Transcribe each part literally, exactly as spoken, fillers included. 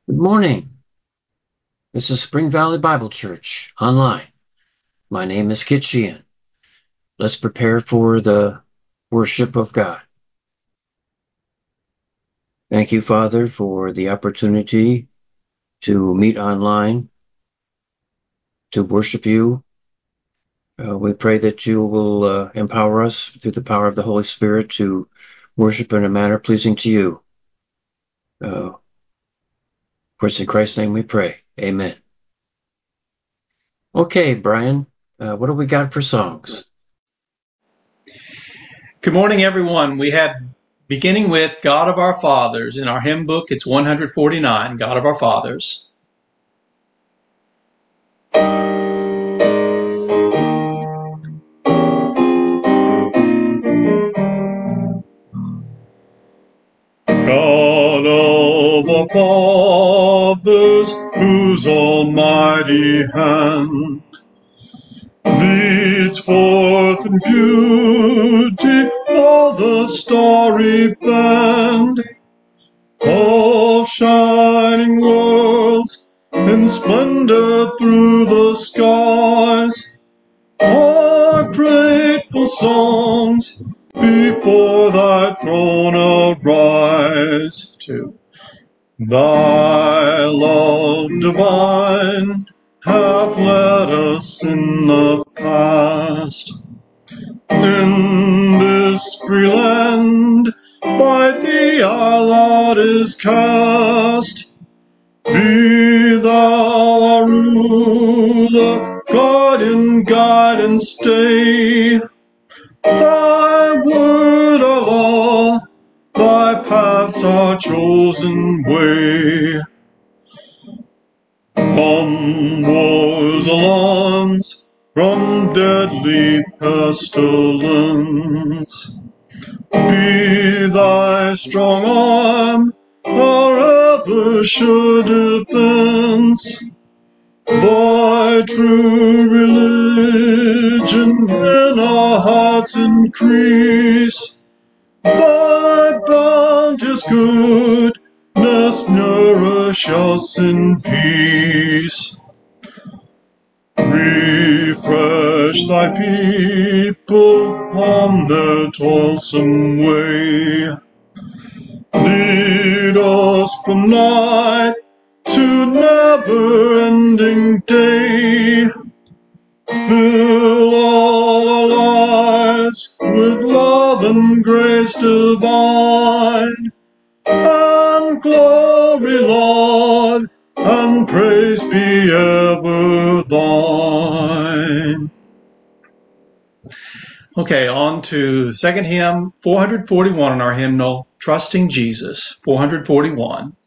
Good morning. This is Spring Valley Bible Church online. My name is Kit Sheehan. Let's prepare for the worship of God. Thank you, Father, for the opportunity to meet online, to worship you. Uh, we pray that you will uh, empower us through the power of the Holy Spirit to worship in a manner pleasing to you. Uh, for it's in Christ's name we pray. Amen. Okay, Brian, uh, what do we got for songs? Good morning, everyone. We had, beginning with God of Our Fathers. In our hymn book, it's one forty-nine, God of Our Fathers. God of our fathers, whose almighty hand leads forth in beauty all the starry band of shining worlds in splendor through the skies, our grateful songs before thy throne arise. To thy love divine hath led us in the past. In this free land by thee our lot is cast. Be thou our ruler, guardian, guide and stay. Thy word our law, thy paths our chosen way. From war's alarms, from deadly pestilence, be thy strong arm our ever sure defense. Thy true religion in our hearts increase. Thy bounteous goodness nourish us in peace. Refresh thy people on their toilsome way. Lead us from night to never-ending day. Fill all our lives with love and grace divine, and glory, Lord, and praise be ever thine. Okay, on to second hymn, four forty-one in our hymnal, Trusting Jesus, four forty-one.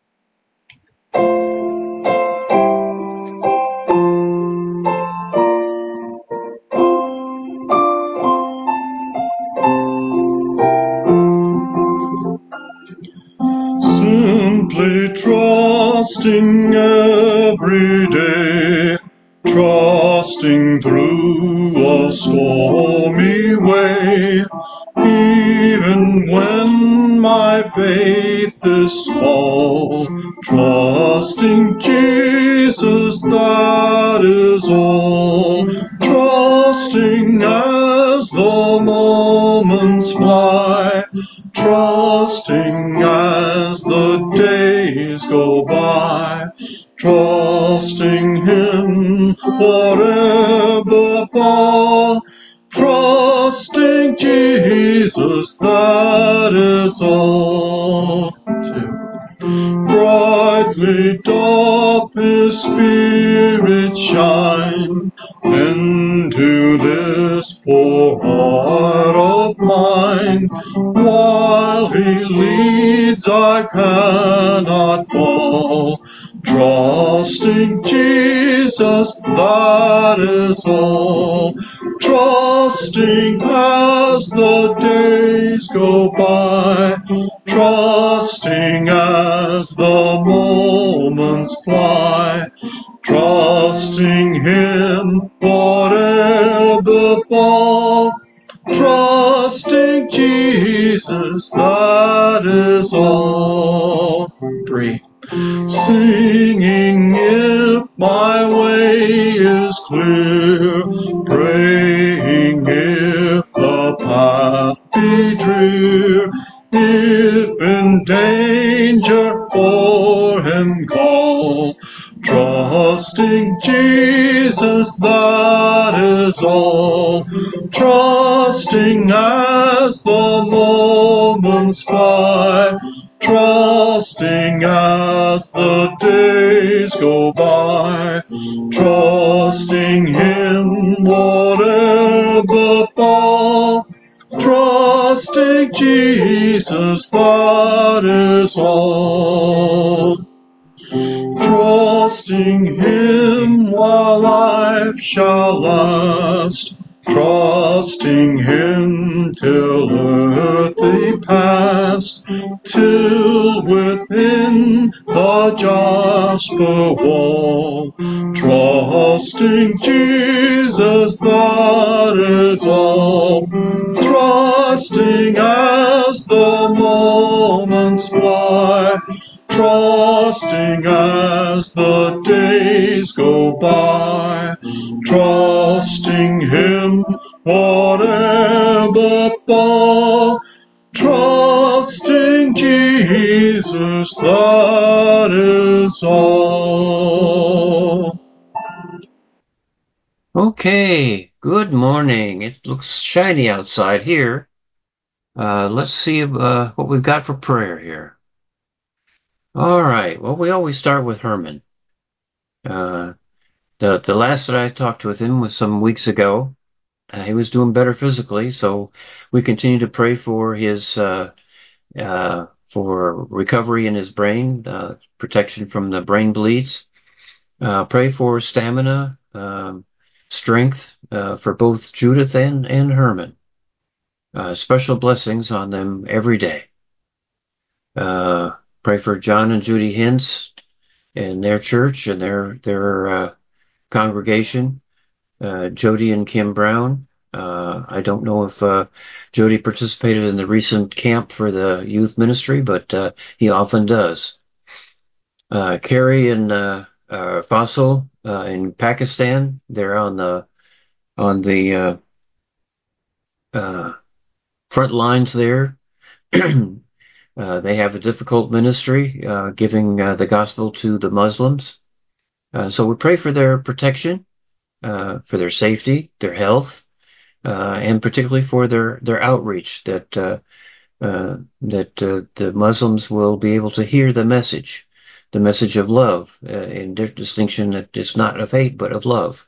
Simply trusting every day, trusting through a stormy way, even when my faith is small, trusting Jesus, that is all. Trusting as the moments fly, trusting as the days go by, trusting Him whatever fall, trusting Jesus, that is all. Two. Brightly doth His Spirit shine into this poor heart of mine. While He leads, I cannot fall. Trusting Jesus, that is all. Trusting as the days go by, trusting as the moments fly, trusting Him whatever fall, trusting Jesus, that is all. Three. singing if my way is clear, praying if the path be drear, if in danger for him call, trusting Jesus, that is all, trusting as the moments fly, trusting as the days go by, trusting Him whatever befall, trusting Jesus, that is all. Trusting Him while life shall last, trusting Him till earthly past, till within the Jasper wall, trusting Jesus, that is all, trusting as the moments fly, trusting as the days go by, trusting Him whatever befall, trusting Jesus, that is all. Okay, good morning. It looks shiny outside here. Uh, let's see uh, what we've got for prayer here. All right. Well, we always start with Herman. Uh, the the last that I talked with him was some weeks ago. Uh, he was doing better physically, so we continue to pray for his uh, uh, for recovery in his brain, uh, protection from the brain bleeds. Uh, pray for stamina, um, strength uh, for both Judith and and Herman. Uh, special blessings on them every day. Uh, pray for John and Judy Hintz and their church and their their uh, congregation. Uh, Jody and Kim Brown. Uh, I don't know if uh, Jody participated in the recent camp for the youth ministry, but uh, he often does. Uh, Carrie and uh, uh, Faisal uh, in Pakistan. They're on the on the uh, uh, front lines there. Uh, they have a difficult ministry, uh, giving uh, the gospel to the Muslims. Uh, so we pray for their protection, uh, for their safety, their health, uh, and particularly for their, their outreach, that uh, uh, that uh, the Muslims will be able to hear the message, the message of love, uh, in their distinction that it's not of hate but of love.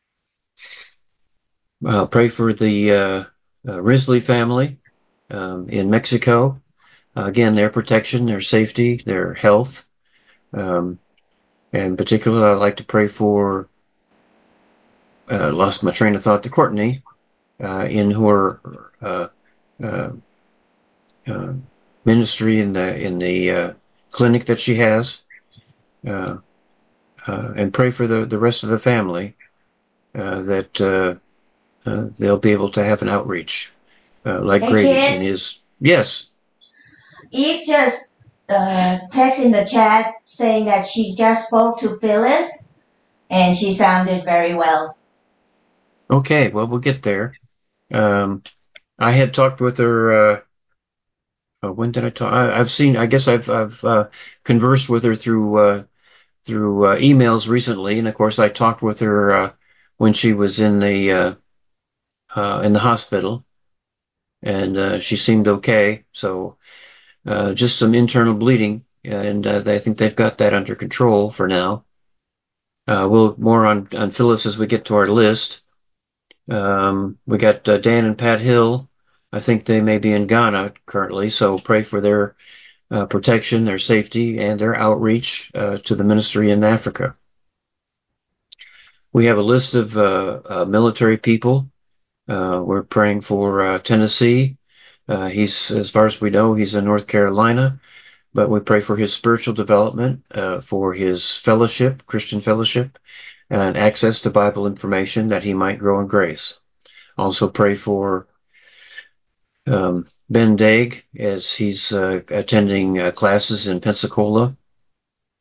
Uh, pray for the uh, uh, Risley family um, in Mexico. Uh, again, their protection, their safety, their health. Um, and in particular, I'd like to pray for, uh, lost my train of thought, to Courtney uh, in her uh, uh, uh, ministry in the in the uh, clinic that she has, uh, uh, and pray for the, the rest of the family uh, that uh, uh, they'll be able to have an outreach uh, like Hey, Grady kid. in his. Yes. Eve just uh, text in the chat saying that she just spoke to Phyllis and she sounded very well. Okay, well, we'll get there. Um, I had talked with her. Uh, uh, when did I talk? I, I've seen. I guess I've I've uh, conversed with her through uh, through uh, emails recently, and of course I talked with her uh, when she was in the uh, uh, in the hospital, and uh, she seemed okay. So uh, just some internal bleeding, and uh, I think they've got that under control for now. Uh, we'll more on on Phyllis as we get to our list. Um, we got uh, Dan and Pat Hill. I think they may be in Ghana currently, so pray for their uh, protection, their safety, and their outreach uh, to the ministry in Africa. We have a list of uh, uh, military people. Uh, we're praying for uh, Tennessee. Uh, he's, as far as we know, he's in North Carolina, but we pray for his spiritual development, uh, for his fellowship, Christian fellowship, and access to Bible information that he might grow in grace. Also pray for um, Ben Daig as he's uh, attending uh, classes in Pensacola.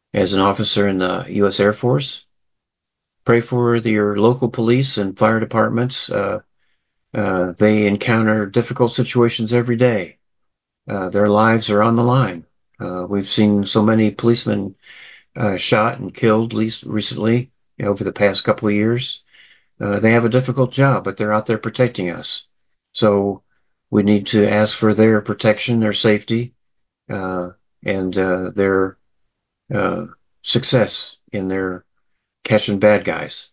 as an officer in the U S Air Force. Pray for the, your local police and fire departments. Uh, uh, they encounter difficult situations every day. Uh, their lives are on the line. Uh, we've seen so many policemen uh, shot and killed, at least recently, over the past couple of years. Uh, they have a difficult job, but they're out there protecting us. So we need to ask for their protection, their safety, uh, and uh, their uh, success in their catching bad guys.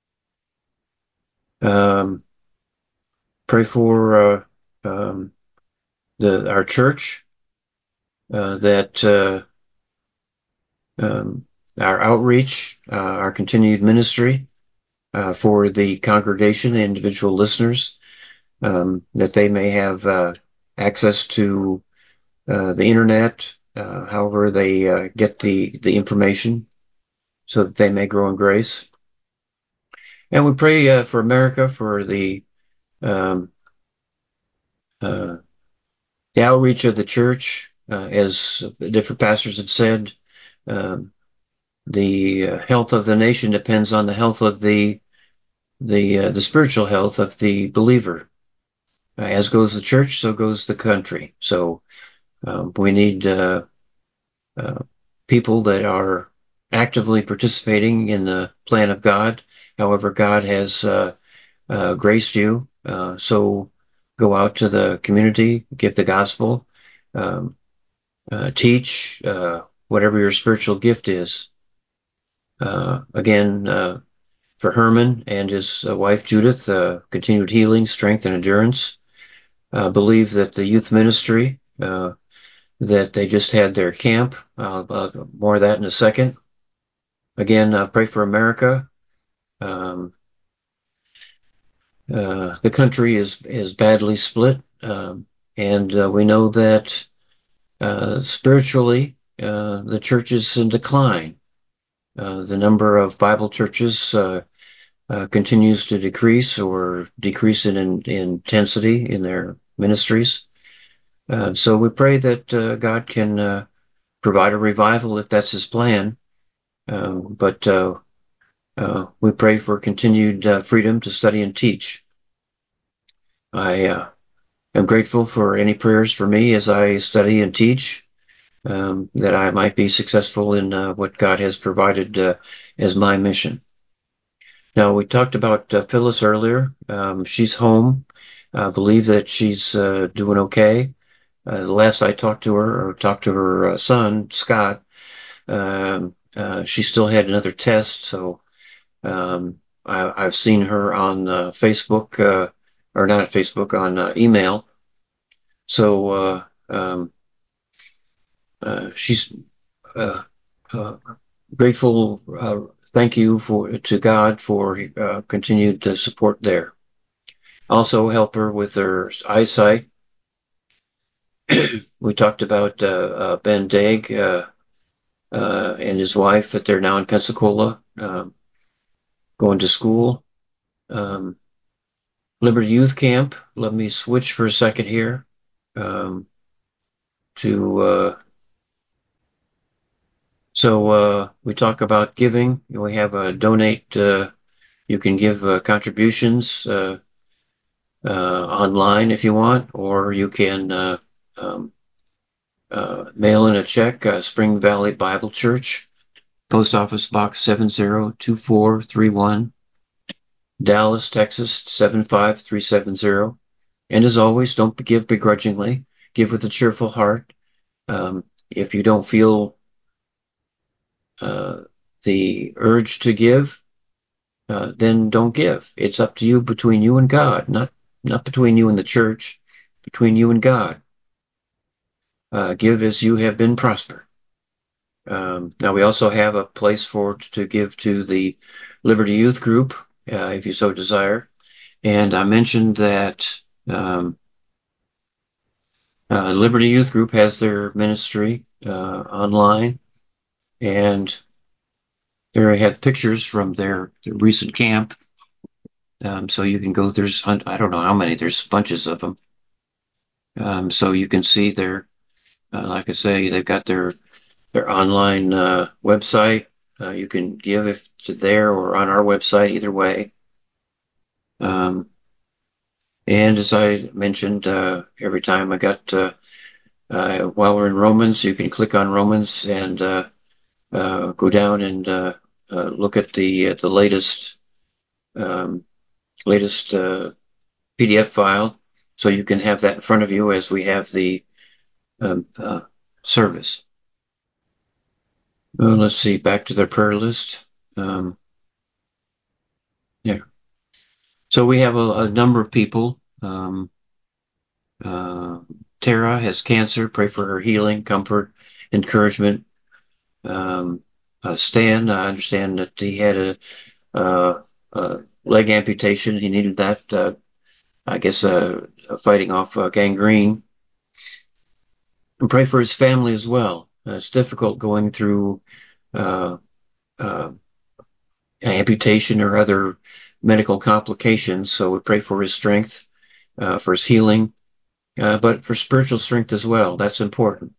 Um, pray for uh, um, the our church, uh, that uh, um, our outreach, uh, our continued ministry, uh, for the congregation, the individual listeners, um, that they may have uh, access to uh, the internet, uh, however they uh, get the, the information, so that they may grow in grace. And we pray uh, for America, for the um, uh, the outreach of the church, uh, as different pastors have said. Um, the uh, health of the nation depends on the health of the the uh, the spiritual health of the believer. Uh, as goes the church, so goes the country. So um, we need uh, uh, people that are actively participating in the plan of God. However, God has uh, uh, graced you. Uh, so go out to the community, give the gospel, um, uh, teach, uh, whatever your spiritual gift is. Uh, again, uh, for Herman and his uh, wife Judith, uh, continued healing, strength, and endurance. Uh, believe that the youth ministry, uh, that they just had their camp, uh, uh, more of that in a second. Again, uh, pray for America. Um, uh, the country is is badly split, um, and uh, we know that uh, spiritually uh, the church is in decline. Uh, the number of Bible churches uh, uh, continues to decrease or decrease in, in, in intensity in their ministries. Uh, so we pray that uh, God can uh, provide a revival if that's His plan. Um, but uh, uh, we pray for continued uh, freedom to study and teach. I uh, am grateful for any prayers for me as I study and teach, um, that I might be successful in uh, what God has provided uh, as my mission. Now, we talked about uh, Phyllis earlier. Um, she's home. I believe that she's uh, doing okay. Uh, the last I talked to her, or talked to her uh, son, Scott, um, uh, she still had another test, so um, I, I've seen her on uh, Facebook, uh, or not Facebook, on uh, email. So uh, um, uh, she's uh, uh, grateful. Uh, thank you for to God for uh, continued uh, support there. Also help her with her eyesight. We talked about uh, uh, Ben Daig uh, uh, and his wife, that they're now in Pensacola, um, going to school. Um, Liberty Youth Camp. Let me switch for a second here um, to. Uh, so uh, we talk about giving. We have a donate. Uh, you can give uh, contributions uh, uh, online if you want, or you can uh, um, uh, mail in a check. Uh, Spring Valley Bible Church, Post Office Box seven zero two four three one, Dallas, Texas seven five three seven zero. And as always, don't give begrudgingly. Give with a cheerful heart. Um, if you don't feel uh, the urge to give, uh, then don't give. It's up to you, between you and God, not not between you and the church, between you and God. Uh, give as you have been prospered. Um, now we also have a place for to give to the Liberty Youth Group, uh, if you so desire. And I mentioned that um, uh, Liberty Youth Group has their ministry uh, online, and they have pictures from their, their recent camp. Um, so you can go, there's, I don't know how many, there's bunches of them. Um, so you can see their, uh, like I say, they've got their their online uh, website. Uh, you can give if it's there or on our website, either way. Um, and as I mentioned, uh, every time I got, uh, uh, while we're in Romans, you can click on Romans and uh, uh, go down and uh, uh, look at the at the latest um, latest uh, P D F file, so you can have that in front of you as we have the um, uh, service. Well, let's see, back to their prayer list. Um, yeah. So we have a, a number of people. Um, uh, Tara has cancer. Pray for her healing, comfort, encouragement. Um, uh, Stan, I understand that he had a, uh, a leg amputation. He needed that, uh, I guess, uh, fighting off uh, gangrene. And pray for his family as well. Uh, it's difficult going through uh, uh, amputation or other medical complications. So we pray for his strength, uh, for his healing, uh, but for spiritual strength as well. That's important.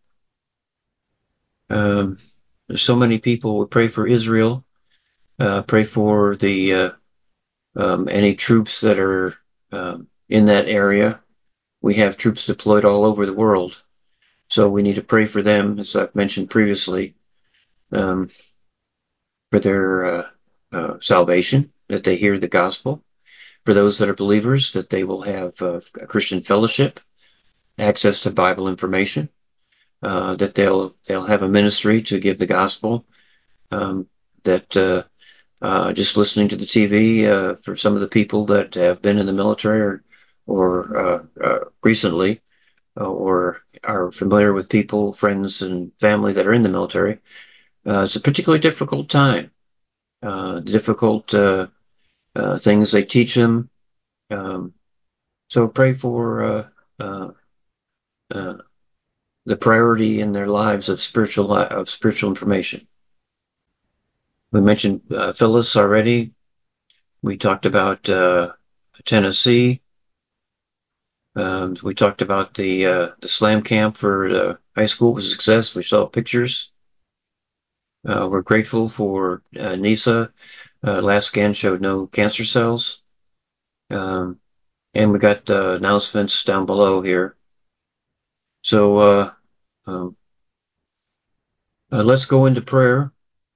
Um, there's so many people. We pray for Israel. Uh, pray for the uh, um, any troops that are um, in that area. We have troops deployed all over the world, so we need to pray for them, as I've mentioned previously, um, for their uh, uh, salvation, that they hear the gospel. For those that are believers, that they will have uh, a Christian fellowship, access to Bible information, uh, that they'll they'll have a ministry to give the gospel. Um, that uh, uh, just listening to the T V uh, for some of the people that have been in the military or or uh, uh, recently, uh, or are familiar with people, friends, and family that are in the military, uh, it's a particularly difficult time. Uh, difficult uh, uh, things they teach them. Um, so pray for uh, uh, uh, the priority in their lives of spiritual li- of spiritual information. We mentioned uh, Phyllis already. We talked about uh, Tennessee. Um, we talked about the uh, the slam camp for uh, high school was a success. We saw pictures. Uh, we're grateful for uh, NISA. Uh, last scan showed no cancer cells. Um, and we got uh, announcements down below here. So uh, um, uh, let's go into prayer.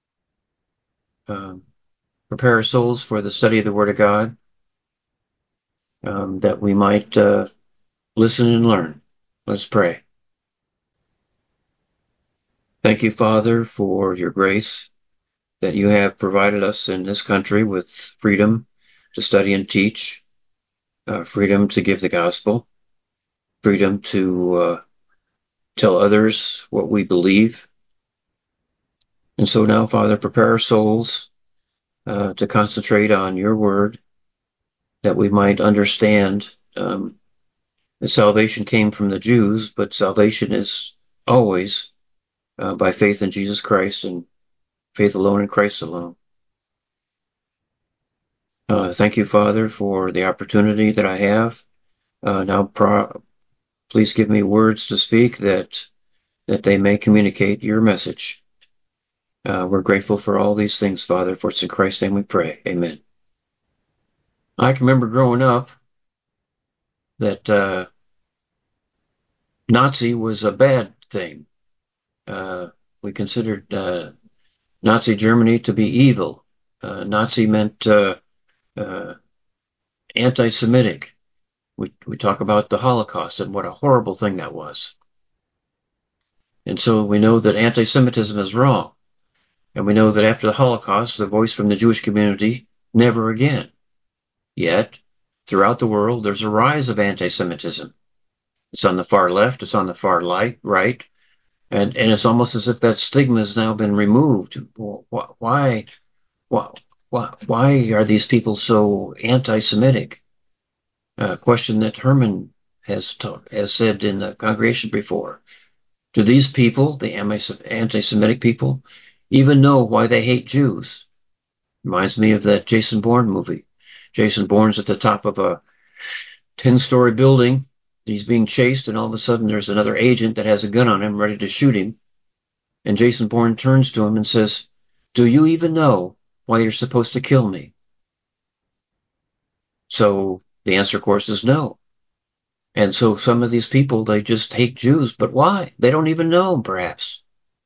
Um, prepare our souls for the study of the Word of God, um, that we might uh, listen and learn. Let's pray. Thank you, Father, for your grace that you have provided us in this country with freedom to study and teach, uh, freedom to give the gospel, freedom to uh, tell others what we believe. And so now, Father, prepare our souls uh, to concentrate on your word, that we might understand um, that salvation came from the Jews, but salvation is always uh, by faith in Jesus Christ and faith alone in Christ alone. Uh, thank you, Father, for the opportunity that I have. Uh, now, pro- please give me words to speak that that they may communicate your message. Uh, we're grateful for all these things, Father, for it's in Christ's name we pray. Amen. I can remember growing up that uh, Nazi was a bad thing. Uh, we considered uh, Nazi Germany to be evil. Uh, Nazi meant uh, uh, anti-Semitic. We, we talk about the Holocaust and what a horrible thing that was. And so we know that anti-Semitism is wrong. And we know that after the Holocaust, the voice from the Jewish community, never again. Yet, throughout the world, there's a rise of anti-Semitism. It's on the far left, it's on the far light, right, and and it's almost as if that stigma has now been removed. Why, why, why, why are these people so anti-Semitic? A question that Herman has taught, has said in the congregation before. Do these people, the anti-Semitic people, even know why they hate Jews? Reminds me of that Jason Bourne movie. Jason Bourne's at the top of a ten-story building. He's being chased, and all of a sudden there's another agent that has a gun on him, ready to shoot him. And Jason Bourne turns to him and says, "Do you even know why you're supposed to kill me?" So the answer, of course, is no. And so some of these people, they just hate Jews, but why? They don't even know, perhaps.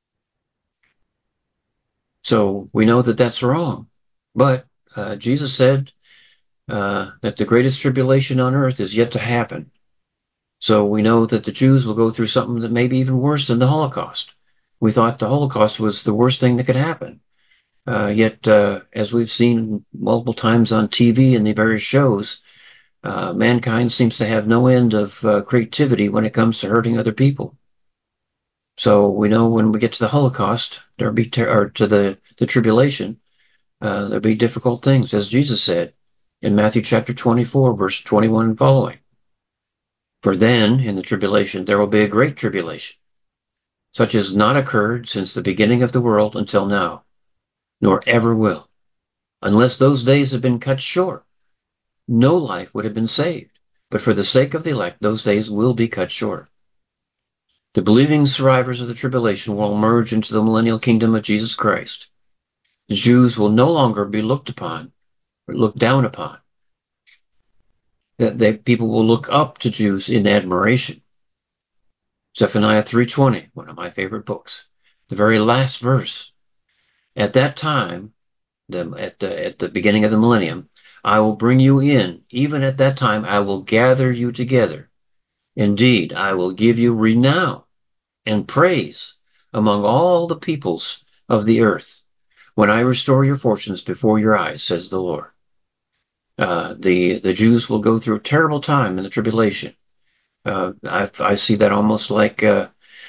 So we know that that's wrong. But uh, Jesus said uh, that the greatest tribulation on earth is yet to happen. So we know that the Jews will go through something that may be even worse than the Holocaust. We thought the Holocaust was the worst thing that could happen. Uh, yet, uh, as we've seen multiple times on T V and the various shows, uh, mankind seems to have no end of uh, creativity when it comes to hurting other people. So we know when we get to the Holocaust, there'll be ter- or to the, the tribulation, uh, there'll be difficult things, as Jesus said in Matthew chapter twenty-four, verse twenty-one and following. For then, in the tribulation, there will be a great tribulation, such as not occurred since the beginning of the world until now, nor ever will. Unless those days had been cut short, no life would have been saved. But for the sake of the elect, those days will be cut short. The believing survivors of the tribulation will emerge into the millennial kingdom of Jesus Christ. The Jews will no longer be looked upon or looked down upon. That they, people will look up to Jews in admiration. Zephaniah three twenty, one of my favorite books. The very last verse. At that time, the, at, the, at the beginning of the millennium, I will bring you in. Even at that time, I will gather you together. Indeed, I will give you renown and praise among all the peoples of the earth when I restore your fortunes before your eyes, says the Lord. Uh, the, the Jews will go through a terrible time in the tribulation. Uh, I, I see that almost like uh,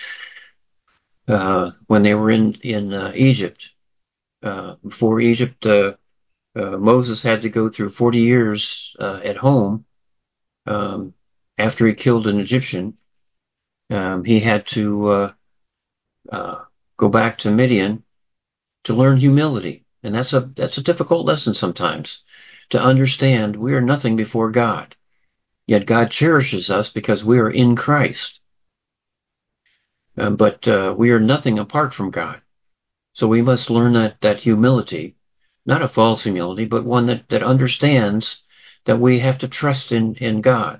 uh, when they were in, in uh, Egypt. Uh, before Egypt, uh, uh, Moses had to go through forty years uh, at home um, after he killed an Egyptian. Um, he had to uh, uh, go back to Midian to learn humility. And that's a that's a difficult lesson sometimes, to understand we are nothing before God. Yet God cherishes us because we are in Christ. Um, but uh, we are nothing apart from God. So we must learn that, that humility, not a false humility, but one that, that understands that we have to trust in, in God.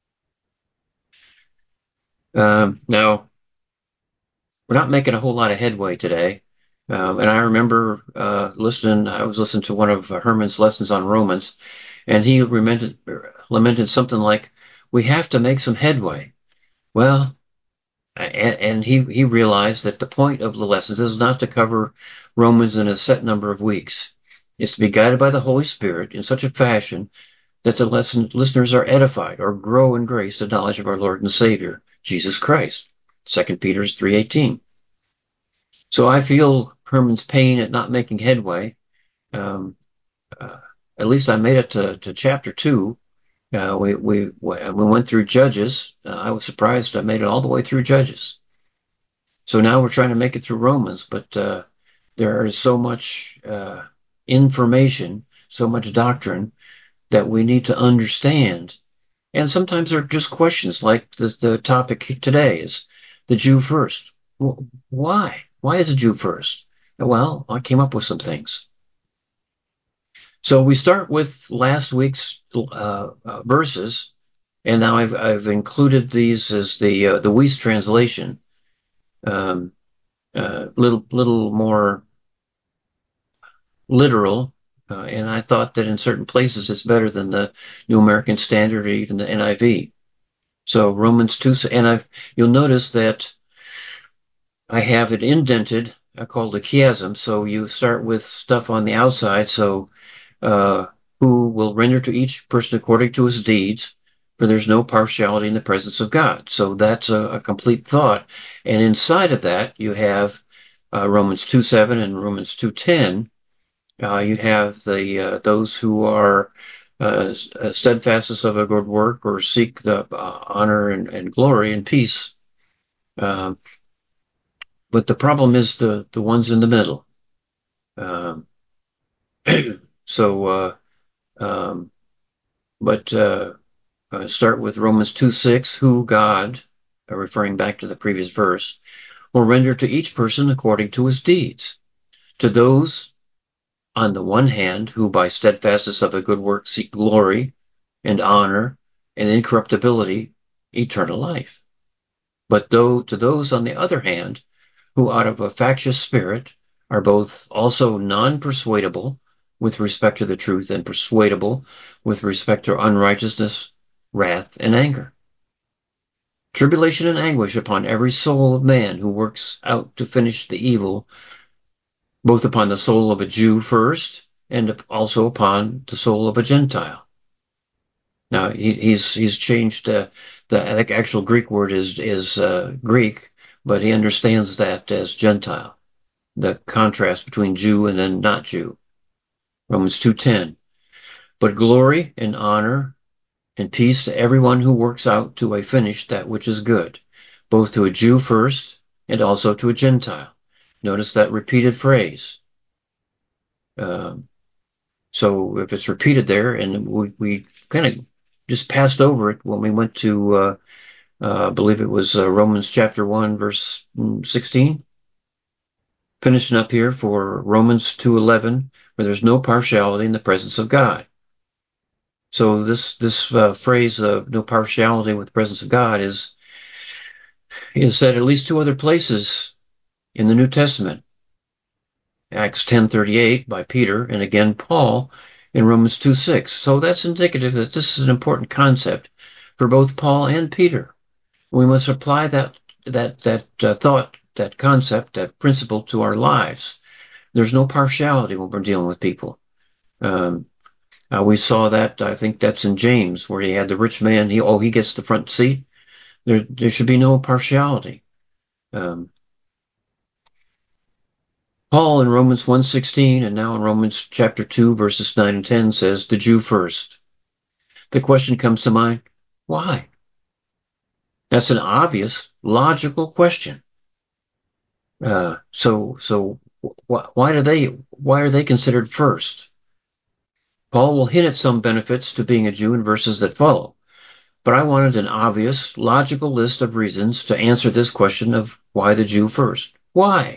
Um, now, we're not making a whole lot of headway today. Um, and I remember uh, listening, I was listening to one of Herman's lessons on Romans, and he lamented, lamented something like, we have to make some headway. Well, and, and he, he realized that the point of the lessons is not to cover Romans in a set number of weeks. It's to be guided by the Holy Spirit in such a fashion that the lesson, listeners are edified or grow in grace and knowledge of our Lord and Savior, Jesus Christ. Second Peter three eighteen. So I feel Herman's pain at not making headway. Um, uh, at least I made it to, to chapter two. Uh, we, we, we went through Judges. Uh, I was surprised I made it all the way through Judges. So now we're trying to make it through Romans, but uh, there is so much uh, information, so much doctrine that we need to understand. And sometimes they're just questions like the, the topic today is the Jew first. Well, why? Why is a Jew first? Well, I came up with some things. So we start with last week's uh, uh, verses, and now I've, I've included these as the uh, the Weiss translation, um, uh, little little more literal, uh, and I thought that in certain places it's better than the New American Standard or even the N I V. So Romans two, and I've you'll notice that I have it indented. I call it a chiasm. So you start with stuff on the outside. So uh, who will render to each person according to his deeds, for there's no partiality in the presence of God. So that's a, a complete thought. And inside of that, you have uh, Romans two seven and Romans two ten. Uh, you have the uh, those who are uh, steadfastness of a good work or seek the uh, honor and, and glory and peace. Um, but the problem is the, the ones in the middle. Um, so, uh, um, but uh, uh, start with Romans two six, who God, uh, referring back to the previous verse, will render to each person according to his deeds. To those, on the one hand, who by steadfastness of a good work seek glory and honor and incorruptibility, eternal life. But though to those, on the other hand, who out of a factious spirit are both also non-persuadable with respect to the truth and persuadable with respect to unrighteousness, wrath, and anger. Tribulation and anguish upon every soul of man who works out to finish the evil, both upon the soul of a Jew first, and also upon the soul of a Gentile. Now, he, he's he's changed uh, the actual Greek word is is uh, Greek, but he understands that as Gentile, the contrast between Jew and then not Jew. Romans two ten. But glory and honor and peace to everyone who works out to a finish that which is good, both to a Jew first and also to a Gentile. Notice that repeated phrase. Um, so if it's repeated there, and we, we kind of just passed over it when we went to, uh, uh, I believe it was uh, Romans chapter one, verse sixteen. Finishing up here for Romans two eleven, where there's no partiality in the presence of God. So this this uh, phrase of no partiality with the presence of God is is said at least two other places in the New Testament. Acts ten thirty-eight by Peter, and again Paul in Romans two six. So that's indicative that this is an important concept for both Paul and Peter. We must apply that that that uh, thought, that concept, that principle to our lives. There's no partiality when we're dealing with people. Um, uh, we saw that, I think that's in James, where he had the rich man, he oh, he gets the front seat. There, there should be no partiality. Um, Paul in Romans one sixteen and now in Romans chapter two, verses nine and ten says, the Jew first. The question comes to mind, why? That's an obvious, logical question. Uh, so, so wh why do they, why are they considered first? Paul will hint at some benefits to being a Jew in verses that follow, but I wanted an obvious, logical list of reasons to answer this question of why the Jew first. Why?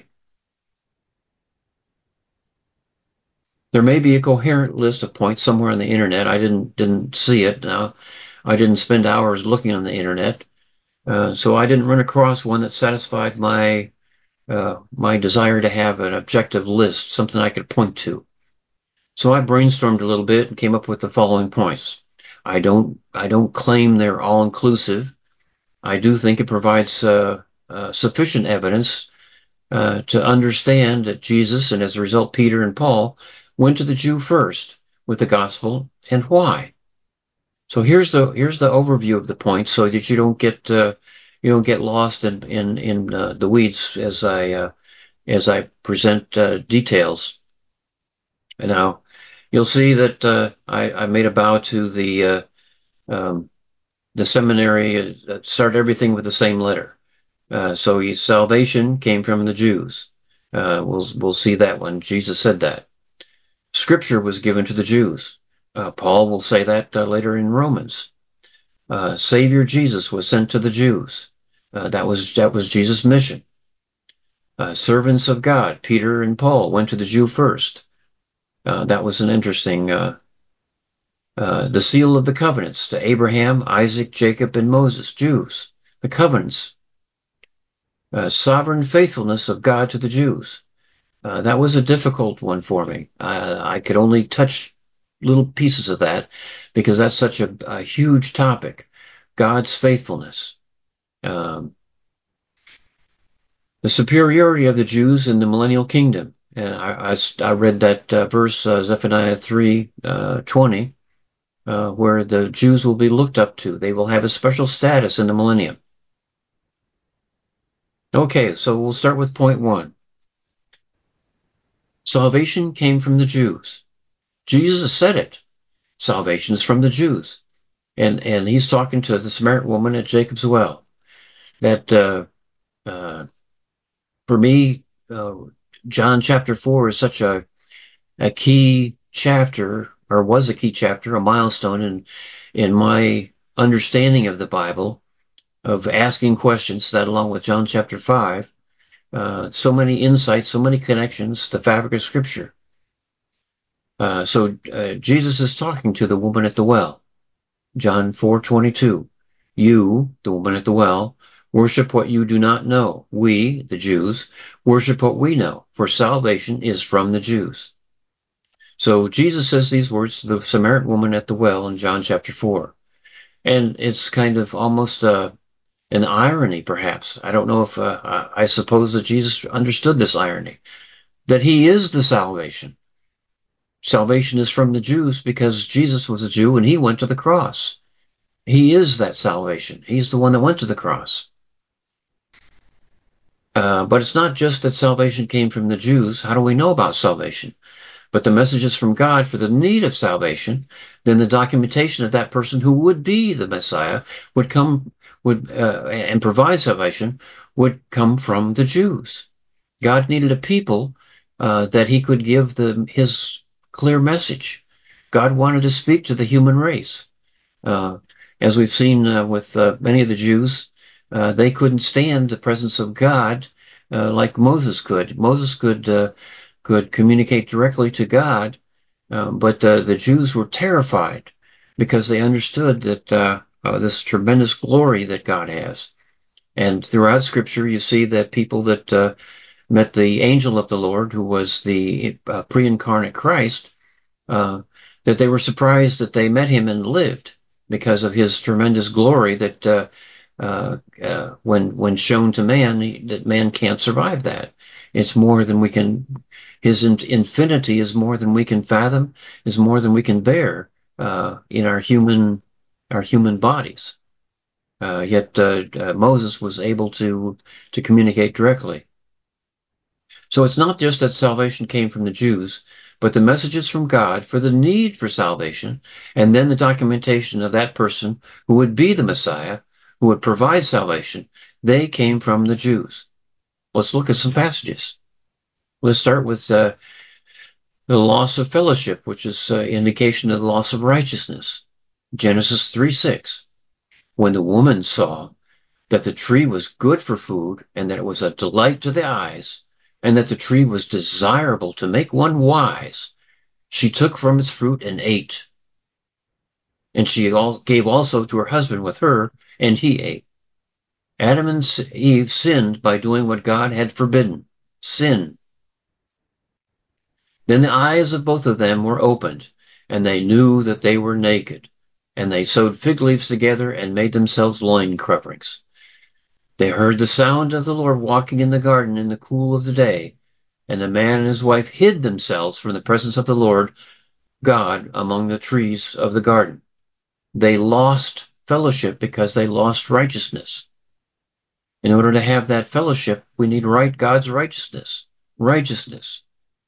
There may be a coherent list of points somewhere on the internet. I didn't didn't see it. Now, I didn't spend hours looking on the internet, uh, so I didn't run across one that satisfied my uh, my desire to have an objective list, something I could point to. So I brainstormed a little bit and came up with the following points. I don't I don't claim they're all inclusive. I do think it provides uh, uh, sufficient evidence uh, to understand that Jesus, and as a result Peter and Paul, went to the Jew first with the gospel, and why. So here's the here's the overview of the points, so that you don't get uh, you don't get lost in in in uh, the weeds as I uh, as I present uh, details. And now you'll see that uh, I, I made a bow to the uh, um, the seminary that started everything with the same letter. Uh, so he, salvation came from the Jews. Uh, we'll we'll see that one. Jesus said that. Scripture was given to the Jews. Uh, Paul will say that uh, later in Romans. Uh, Savior Jesus was sent to the Jews. Uh, that was that was Jesus' mission. Uh, servants of God, Peter and Paul, went to the Jew first. Uh, that was an interesting. Uh, uh, the seal of the covenants to Abraham, Isaac, Jacob, and Moses, Jews. The covenants. Uh, sovereign faithfulness of God to the Jews. Uh, that was a difficult one for me. Uh, I could only touch little pieces of that because that's such a, a huge topic. God's faithfulness. Um, the superiority of the Jews in the millennial kingdom. And I, I, I read that uh, verse, uh, Zephaniah three twenty, uh, where the Jews will be looked up to. They will have a special status in the millennium. Okay, so we'll start with point one. Salvation came from the Jews. Jesus said it. Salvation is from the Jews. And and he's talking to the Samaritan woman at Jacob's well. That, uh, uh, for me, uh, John chapter four is such a, a key chapter, or was a key chapter, a milestone in, in my understanding of the Bible, of asking questions, that along with John chapter five. uh, so many insights, so many connections, the fabric of Scripture. Uh, so uh, Jesus is talking to the woman at the well. John four twenty-two. You, the woman at the well, worship what you do not know. We, the Jews, worship what we know, for salvation is from the Jews. So Jesus says these words to the Samaritan woman at the well in John chapter four. And it's kind of almost uh, an irony, perhaps. I don't know if, uh, I suppose that Jesus understood this irony, that he is the salvation. Salvation is from the Jews because Jesus was a Jew and he went to the cross. He is that salvation. He's the one that went to the cross. Uh, but it's not just that salvation came from the Jews. How do we know about salvation? But the messages from God for the need of salvation, then the documentation of that person who would be the Messiah would come, would uh, and provide salvation would come from the Jews. God needed a people uh, that he could give the his clear message. God wanted to speak to the human race. Uh, as we've seen uh, with uh, many of the Jews, uh, they couldn't stand the presence of God uh, like Moses could. Moses could uh, could communicate directly to God, uh, but uh, the Jews were terrified because they understood that uh, uh, this tremendous glory that God has. And throughout Scripture, you see that people that uh, met the angel of the Lord, who was the uh, pre-incarnate Christ, uh, that they were surprised that they met him and lived because of his tremendous glory that uh, uh, uh, when when shown to man, that man can't survive that. It's more than we can, his in, infinity is more than we can fathom, is more than we can bear uh, in our human our human bodies. Uh, yet uh, uh, Moses was able to to communicate directly. So it's not just that salvation came from the Jews, but the messages from God for the need for salvation, and then the documentation of that person who would be the Messiah, who would provide salvation, they came from the Jews. Let's look at some passages. Let's start with uh, the loss of fellowship, which is uh, indication of the loss of righteousness. Genesis three six. When the woman saw that the tree was good for food, and that it was a delight to the eyes, and that the tree was desirable to make one wise, she took from its fruit and ate. And she gave also to her husband with her, and he ate. Adam and Eve sinned by doing what God had forbidden. Sin. Then the eyes of both of them were opened, and they knew that they were naked. And they sewed fig leaves together and made themselves loin coverings. They heard the sound of the Lord walking in the garden in the cool of the day, and the man and his wife hid themselves from the presence of the Lord God among the trees of the garden. They lost fellowship because they lost righteousness. In order to have that fellowship, we need right God's righteousness. Righteousness.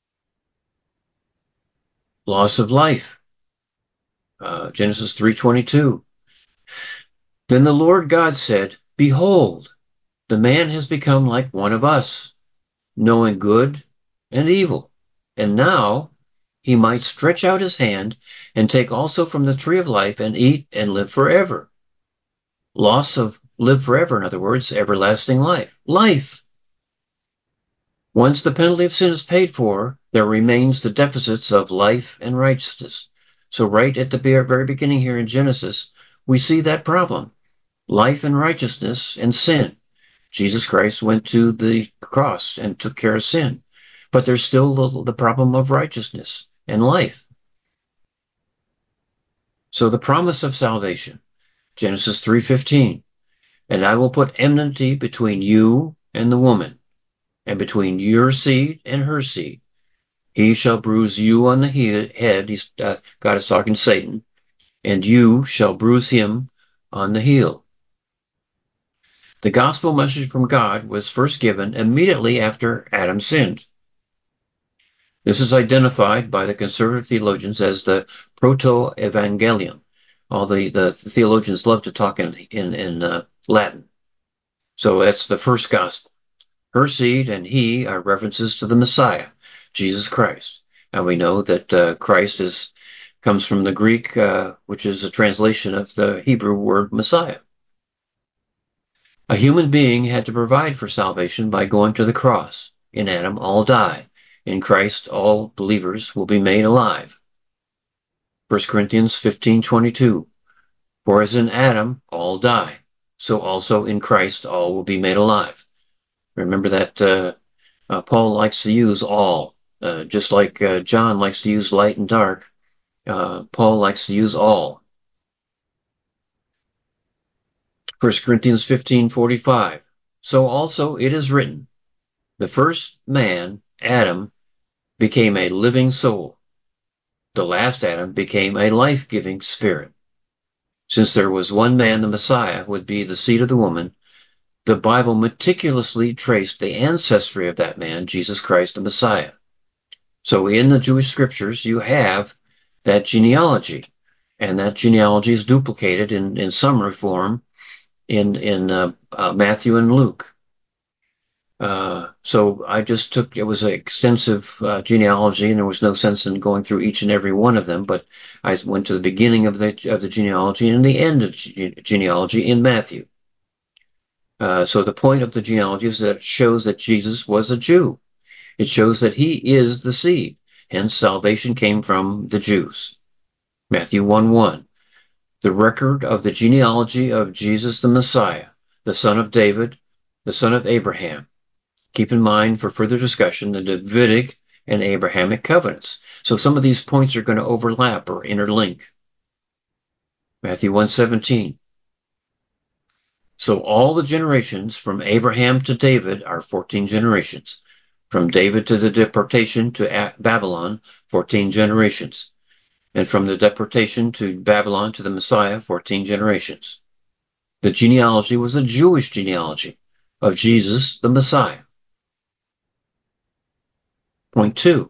Loss of life. Uh, Genesis three twenty-two. Then the Lord God said, Behold, the man has become like one of us, knowing good and evil. And now he might stretch out his hand and take also from the tree of life and eat and live forever. Loss of live forever, in other words, everlasting life. Life. Once the penalty of sin is paid for, there remains the deficits of life and righteousness. So right at the very beginning here in Genesis, we see that problem. Life and righteousness and sin. Jesus Christ went to the cross and took care of sin. But there's still the, the problem of righteousness and life. So the promise of salvation, Genesis three fifteen, and I will put enmity between you and the woman, and between your seed and her seed. He shall bruise you on the head, he's, uh, God is talking to Satan, and you shall bruise him on the heel. The gospel message from God was first given immediately after Adam sinned. This is identified by the conservative theologians as the proto-evangelium. All the, the theologians love to talk in, in, in uh, Latin. So that's the first gospel. Her seed and he are references to the Messiah, Jesus Christ. And we know that uh, Christ is comes from the Greek, uh, which is a translation of the Hebrew word Messiah. A human being had to provide for salvation by going to the cross. In Adam, all die. In Christ, all believers will be made alive. First Corinthians fifteen twenty-two. For as in Adam, all die, so also in Christ, all will be made alive. Remember that uh, uh, Paul likes to use all, uh, just like uh, John likes to use light and dark. Uh, Paul likes to use all. First Corinthians fifteen forty-five. So also it is written, the first man, Adam, became a living soul. The last Adam became a life-giving spirit. Since there was one man, the Messiah would be the seed of the woman, the Bible meticulously traced the ancestry of that man, Jesus Christ, the Messiah. So in the Jewish scriptures, you have that genealogy, and that genealogy is duplicated in, in summary form in, in uh, uh, Matthew and Luke. Uh, so I just took, it was an extensive uh, genealogy, and there was no sense in going through each and every one of them, but I went to the beginning of the, of the genealogy and the end of ge- genealogy in Matthew. Uh, so the point of the genealogy is that it shows that Jesus was a Jew. It shows that he is the seed. Hence, salvation came from the Jews. Matthew one one. The record of the genealogy of Jesus the Messiah, the son of David, the son of Abraham. Keep in mind, for further discussion, the Davidic and Abrahamic covenants. So some of these points are going to overlap or interlink. Matthew one seventeen. So all the generations from Abraham to David are fourteen generations. From David to the deportation to Babylon, fourteen generations. And from the deportation to Babylon to the Messiah, fourteen generations. The genealogy was a Jewish genealogy of Jesus, the Messiah. Point two.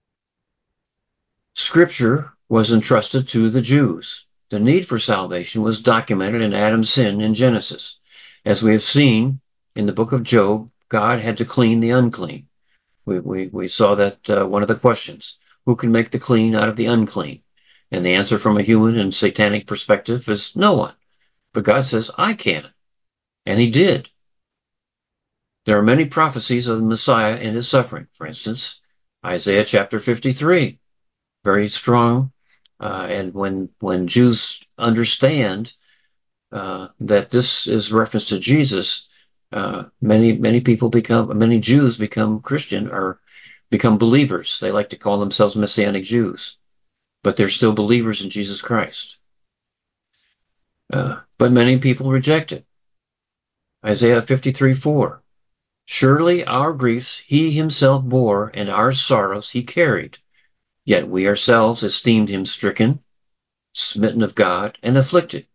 Scripture was entrusted to the Jews. The need for salvation was documented in Adam's sin in Genesis. As we have seen in the book of Job, God had to clean the unclean. We, we, we saw that uh, one of the questions, who can make the clean out of the unclean? And the answer from a human and satanic perspective is no one. But God says, I can. And he did. There are many prophecies of the Messiah and his suffering. For instance, Isaiah chapter fifty-three, very strong. Uh, and when, when Jews understand uh, that this is reference to Jesus, uh, many, many people become, many Jews become Christian or become believers. They like to call themselves Messianic Jews, but they're still believers in Jesus Christ. Uh, but many people reject it. Isaiah fifty-three four. Surely our griefs he himself bore, and our sorrows he carried. Yet we ourselves esteemed him stricken, smitten of God, and afflicted.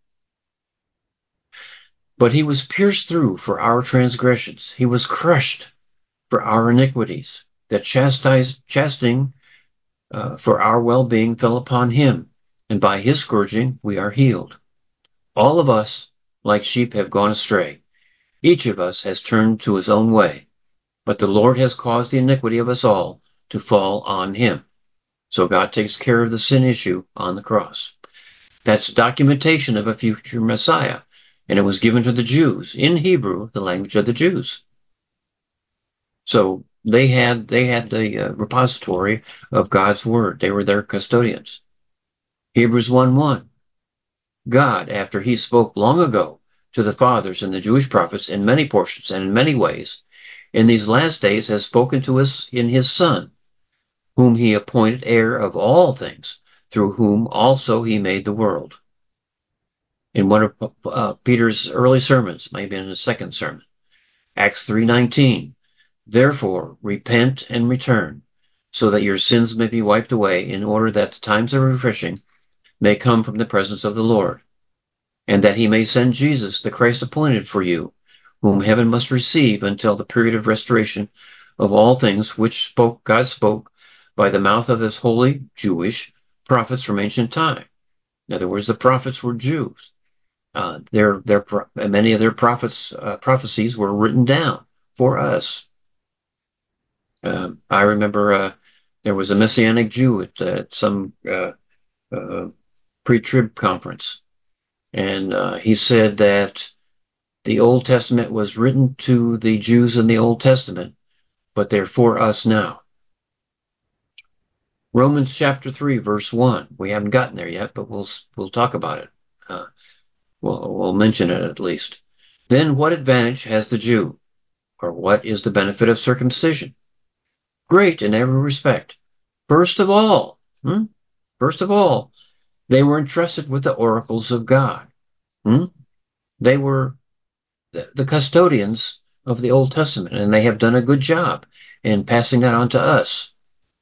But he was pierced through for our transgressions. He was crushed for our iniquities. That chastised, chastening uh, for our well-being fell upon him, and by his scourging we are healed. All of us, like sheep, have gone astray. Each of us has turned to his own way. But the Lord has caused the iniquity of us all to fall on him. So God takes care of the sin issue on the cross. That's documentation of a future Messiah, and it was given to the Jews in Hebrew, the language of the Jews. So they had they had the uh, repository of God's word. They were their custodians. Hebrews one one. God, after he spoke long ago to the fathers and the Jewish prophets in many portions and in many ways, in these last days has spoken to us in his Son, whom he appointed heir of all things, through whom also he made the world. In one of uh, Peter's early sermons, maybe in his second sermon, Acts three nineteen. Therefore, repent and return, so that your sins may be wiped away, in order that the times of refreshing may come from the presence of the Lord, and that he may send Jesus, the Christ appointed for you, whom heaven must receive until the period of restoration of all things which spoke God spoke by the mouth of his holy Jewish prophets from ancient time. In other words, the prophets were Jews. Uh, their, their, many of their prophets, uh, prophecies were written down for us. Uh, I remember uh, there was a Messianic Jew at, uh, at some uh, uh, pre-trib conference, and uh, he said that The Old Testament was written to the Jews in the Old Testament, but they're for us now. Romans chapter three, verse one. We haven't gotten there yet, but we'll we'll talk about it. Uh, we'll, we'll mention it at least. Then what advantage has the Jew? Or what is the benefit of circumcision? Great in every respect. First of all, hmm? First of all, they were entrusted with the oracles of God. Hmm? They were the, the custodians of the Old Testament, and they have done a good job in passing that on to us.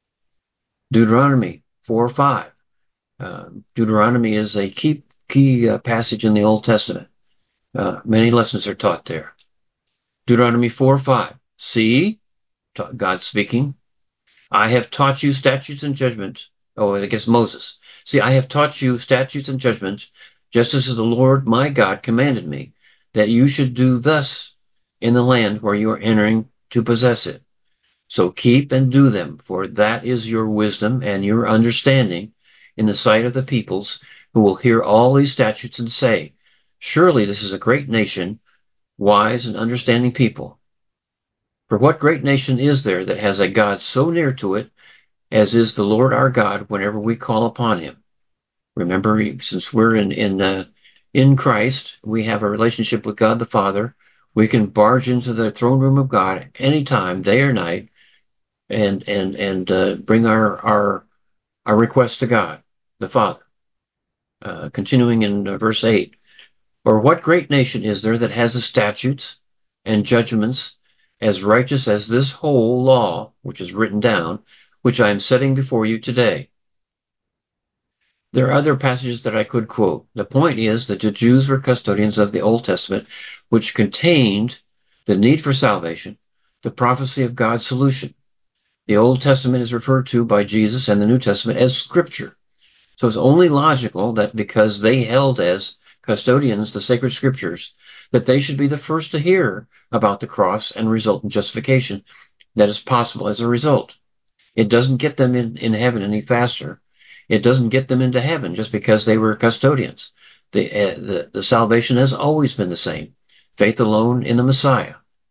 Deuteronomy four five. Uh, Deuteronomy is a key, key uh, passage in the Old Testament. Uh, many lessons are taught there. Deuteronomy four five. See, God speaking, I have taught you statutes and judgments. Oh, I guess Moses. See, I have taught you statutes and judgments, just as the Lord my God commanded me, that you should do thus in the land where you are entering to possess it. So keep and do them, for that is your wisdom and your understanding in the sight of the peoples, who will hear all these statutes and say, surely this is a great nation, wise and understanding people. For what great nation is there that has a God so near to it as is the Lord our God whenever we call upon him? Remember, since we're in in uh, in Christ, we have a relationship with God the Father. We can barge into the throne room of God anytime, day or night, and and and uh, bring our our our request to God the Father. Uh, continuing in uh, verse eight, or what great nation is there that has the statutes and judgments as righteous as this whole law, which is written down, which I am setting before you today? There are other passages that I could quote. The point is that the Jews were custodians of the Old Testament, which contained the need for salvation, the prophecy of God's solution. The Old Testament is referred to by Jesus and the New Testament as Scripture. So it's only logical that because they held as custodians the sacred Scriptures, that they should be the first to hear about the cross and resultant justification that is possible as a result. It doesn't get them in, in heaven any faster. It doesn't get them into heaven just because they were custodians. The, uh, the, the salvation has always been the same. Faith alone in the Messiah.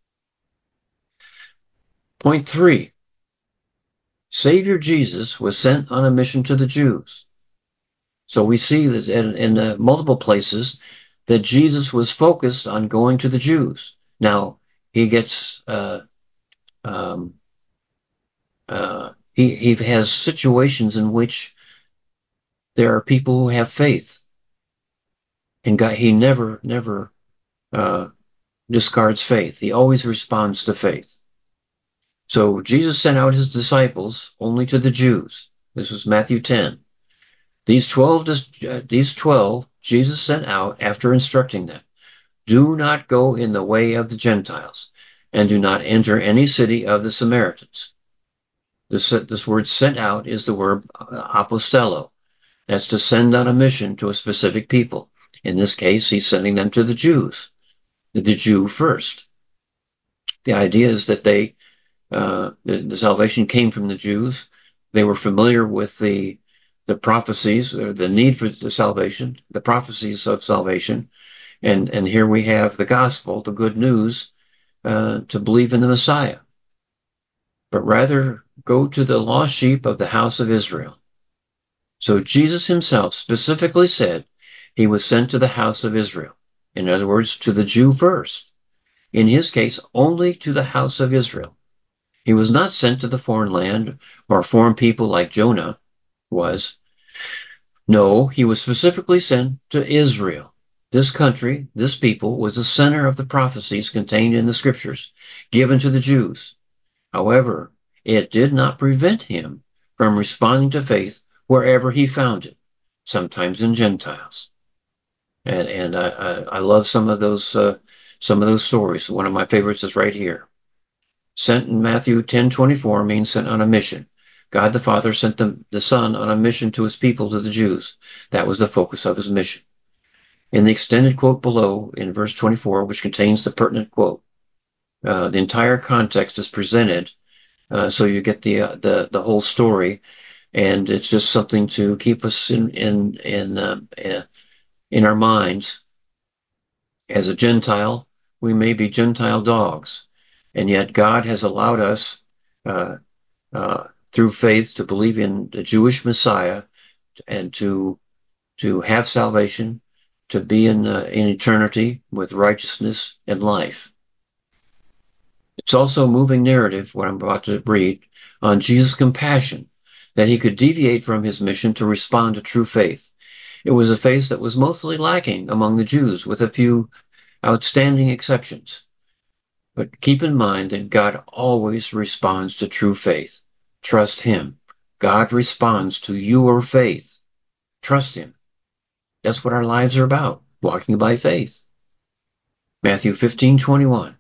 Point three. Savior Jesus was sent on a mission to the Jews. So we see that in, in uh, multiple places that Jesus was focused on going to the Jews. Now, he gets, uh, um, uh, he, he has situations in which there are people who have faith. And God, he never, never uh, discards faith. He always responds to faith. So Jesus sent out his disciples only to the Jews. This was Matthew ten. These twelve, uh, these twelve Jesus sent out after instructing them. Do not go in the way of the Gentiles, and do not enter any city of the Samaritans. This, this word sent out is the word apostello. That's to send on a mission to a specific people. In this case, he's sending them to the Jews, the Jew first. The idea is that they, uh, the, the salvation came from the Jews. They were familiar with the the prophecies, or the need for the salvation, the prophecies of salvation, and and here we have the gospel, the good news, uh, to believe in the Messiah. But rather go to the lost sheep of the house of Israel. So Jesus himself specifically said he was sent to the house of Israel. In other words, to the Jew first. In his case, only to the house of Israel. He was not sent to the foreign land or foreign people like Jonah was. No, he was specifically sent to Israel. This country, this people, was the center of the prophecies contained in the scriptures given to the Jews. However, it did not prevent him from responding to faith wherever he found it, sometimes in Gentiles. And, and I, I, I love some of those uh, some of those stories. One of my favorites is right here. Sent in Matthew ten twenty-four means sent on a mission. God the Father sent the, the Son on a mission to his people, to the Jews. That was the focus of his mission. In the extended quote below, in verse twenty-four, which contains the pertinent quote, uh, the entire context is presented, uh, so you get the, uh, the the whole story, and it's just something to keep us in in in uh, in our minds. As a Gentile, we may be Gentile dogs, and yet God has allowed us uh, uh, through faith to believe in the Jewish Messiah and to to have salvation, to be in uh, in eternity with righteousness and life. It's also a moving narrative, what I'm about to read, on Jesus' compassion, that he could deviate from his mission to respond to true faith. It was a faith that was mostly lacking among the Jews, with a few outstanding exceptions. But keep in mind that God always responds to true faith. Trust him. God responds to your faith. Trust him. That's what our lives are about, walking by faith. Matthew fifteen twenty-one.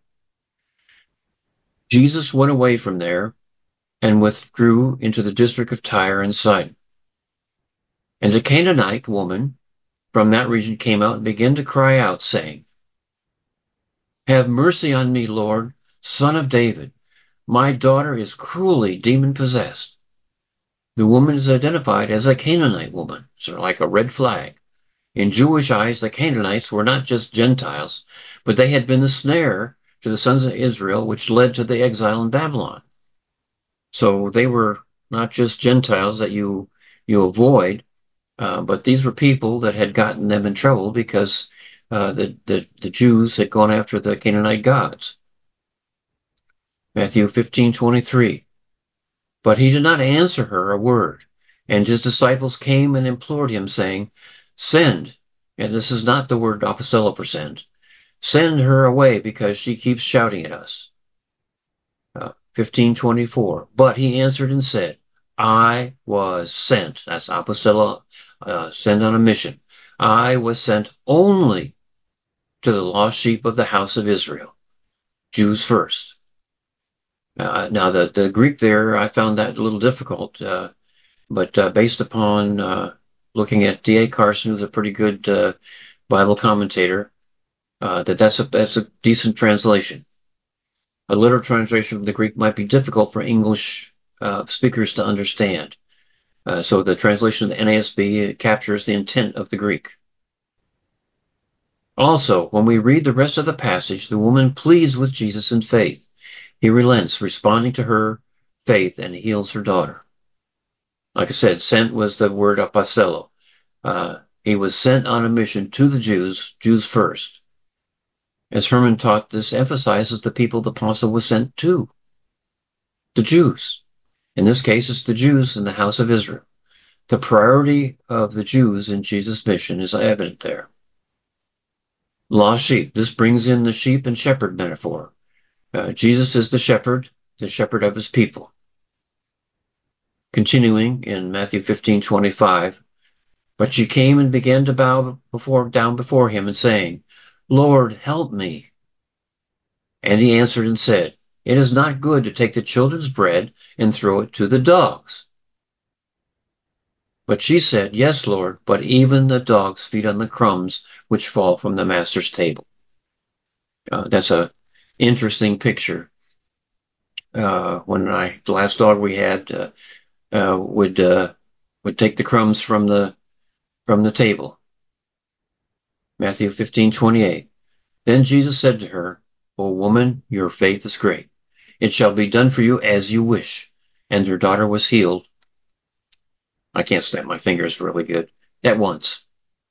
Jesus went away from there and withdrew into the district of Tyre and Sidon. And a Canaanite woman from that region came out and began to cry out, saying, "Have mercy on me, Lord, Son of David. My daughter is cruelly demon-possessed." The woman is identified as a Canaanite woman, sort of like a red flag. In Jewish eyes, the Canaanites were not just Gentiles, but they had been the snare to the sons of Israel, which led to the exile in Babylon. So they were not just Gentiles that you you avoid, uh, but these were people that had gotten them in trouble because uh, the, the, the Jews had gone after the Canaanite gods. Matthew fifteen twenty-three. But he did not answer her a word, and his disciples came and implored him, saying, "Send," and this is not the word apostello for send, "send her away because she keeps shouting at us." Uh, fifteen twenty-four. But he answered and said, "I was sent." That's apostello, uh, send on a mission. "I was sent only to the lost sheep of the house of Israel." Jews first. Uh, now, the, the Greek there, I found that a little difficult, uh, but uh, based upon uh, looking at D A Carson, who's a pretty good uh, Bible commentator, uh, that that's a, that's a decent translation. A literal translation from the Greek might be difficult for English uh, speakers to understand. Uh, so the translation of the N A S B captures the intent of the Greek. Also, when we read the rest of the passage, the woman pleads with Jesus in faith. He relents, responding to her faith, and heals her daughter. Like I said, sent was the word apostello. Uh, he was sent on a mission to the Jews, Jews first. As Herman taught, this emphasizes the people the apostle was sent to, the Jews. In this case, it's the Jews in the house of Israel. The priority of the Jews in Jesus' mission is evident there. Lost sheep. This brings in the sheep and shepherd metaphor. Uh, Jesus is the shepherd, the shepherd of his people. Continuing in Matthew fifteen twenty-five, but she came and began to bow before, down before him and saying, "Lord, help me." And he answered and said, "It is not good to take the children's bread and throw it to the dogs." But she said, "Yes, Lord, but even the dogs feed on the crumbs which fall from the master's table." Uh, that's a interesting picture. Uh, when I, the last dog we had uh, uh, would uh, would take the crumbs from the from the table. Matthew fifteen twenty-eight. Then Jesus said to her, "O woman, your faith is great. It shall be done for you as you wish." And her daughter was healed. I can't snap my fingers really good. At once.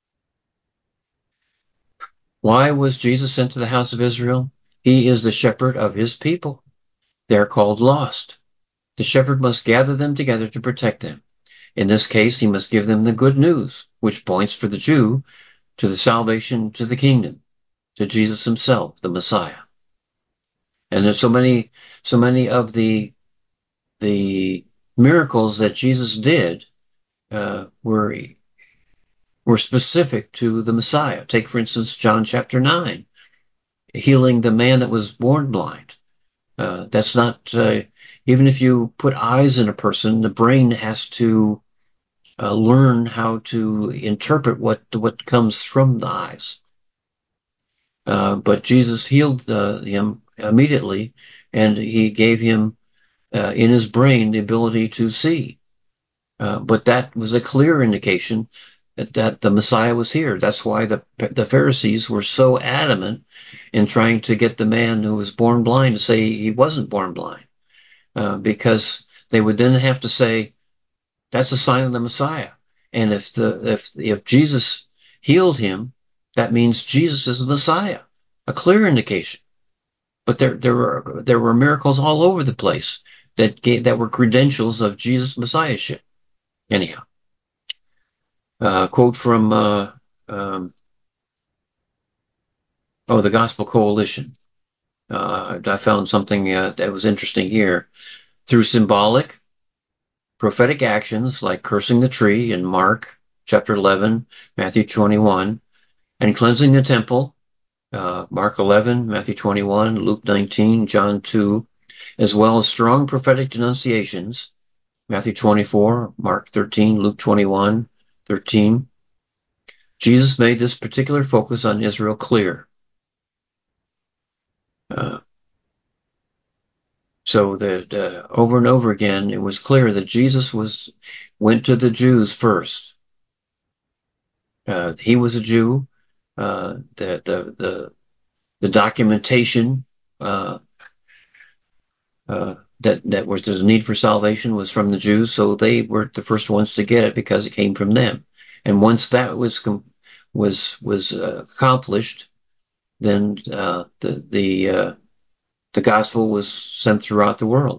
Why was Jesus sent to the house of Israel? He is the shepherd of his people. They are called lost. The shepherd must gather them together to protect them. In this case, he must give them the good news, which points for the Jew to the salvation, to the kingdom, to Jesus himself, the Messiah. And there's so many, so many of the the miracles that Jesus did uh, were were specific to the Messiah. Take, for instance, John chapter nine, healing the man that was born blind. Uh, that's not, uh, even if you put eyes in a person, the brain has to uh, learn how to interpret what what comes from the eyes. Uh, but Jesus healed uh, him immediately, and he gave him uh, in his brain the ability to see. Uh, but that was a clear indication that, that the Messiah was here. That's why the the Pharisees were so adamant in trying to get the man who was born blind to say he wasn't born blind, uh, because they would then have to say that's a sign of the Messiah. And if the if if Jesus healed him, that means Jesus is the Messiah, a clear indication. But there there were there were miracles all over the place that gave, that were credentials of Jesus' messiahship. Anyhow, uh, quote from uh, um, oh the Gospel Coalition. Uh, I found something uh, that was interesting here. Through symbolic, prophetic actions like cursing the tree in Mark chapter eleven, Matthew twenty-one, and cleansing the temple, uh, Mark eleven, Matthew twenty-one, Luke nineteen, John two, as well as strong prophetic denunciations, Matthew twenty-four, Mark thirteen, Luke twenty-one, thirteen. Jesus made this particular focus on Israel clear. Uh, so that uh, over and over again, it was clear that Jesus was went to the Jews first. Uh, he was a Jew. Uh, the, the the the documentation uh, uh, that that was there's a need for salvation was from the Jews, so they were the first ones to get it because it came from them. And once that was was was uh, accomplished, then uh, the the uh, the gospel was sent throughout the world.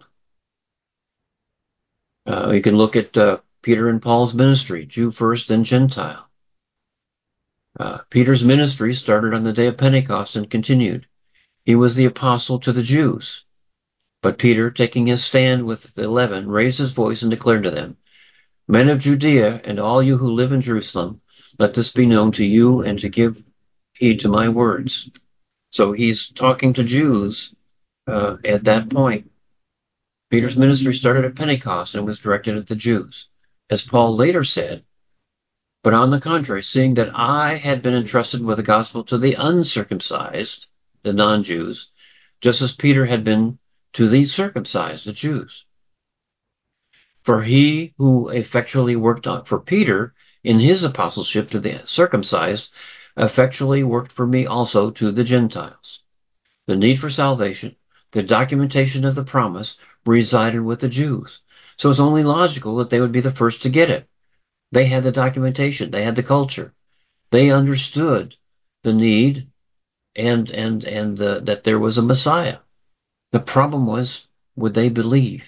Uh, you can look at uh, Peter and Paul's ministry, Jew first, then Gentile. Uh, Peter's ministry started on the day of Pentecost and continued. He was the apostle to the Jews. But Peter, taking his stand with the eleven, raised his voice and declared to them, Men of Judea, and all you who live in Jerusalem, let this be known to you and to give heed to my words. So he's talking to Jews uh, at that point. Peter's ministry started at Pentecost and was directed at the Jews. As Paul later said, but on the contrary, seeing that I had been entrusted with the gospel to the uncircumcised, the non-Jews, just as Peter had been to the circumcised, the Jews. For he who effectually worked on, for Peter, in his apostleship to the circumcised, effectually worked for me also to the Gentiles. The need for salvation, the documentation of the promise, resided with the Jews. So it's only logical that they would be the first to get it. They had the documentation. They had the culture. They understood the need and and and uh, that there was a Messiah. The problem was, would they believe?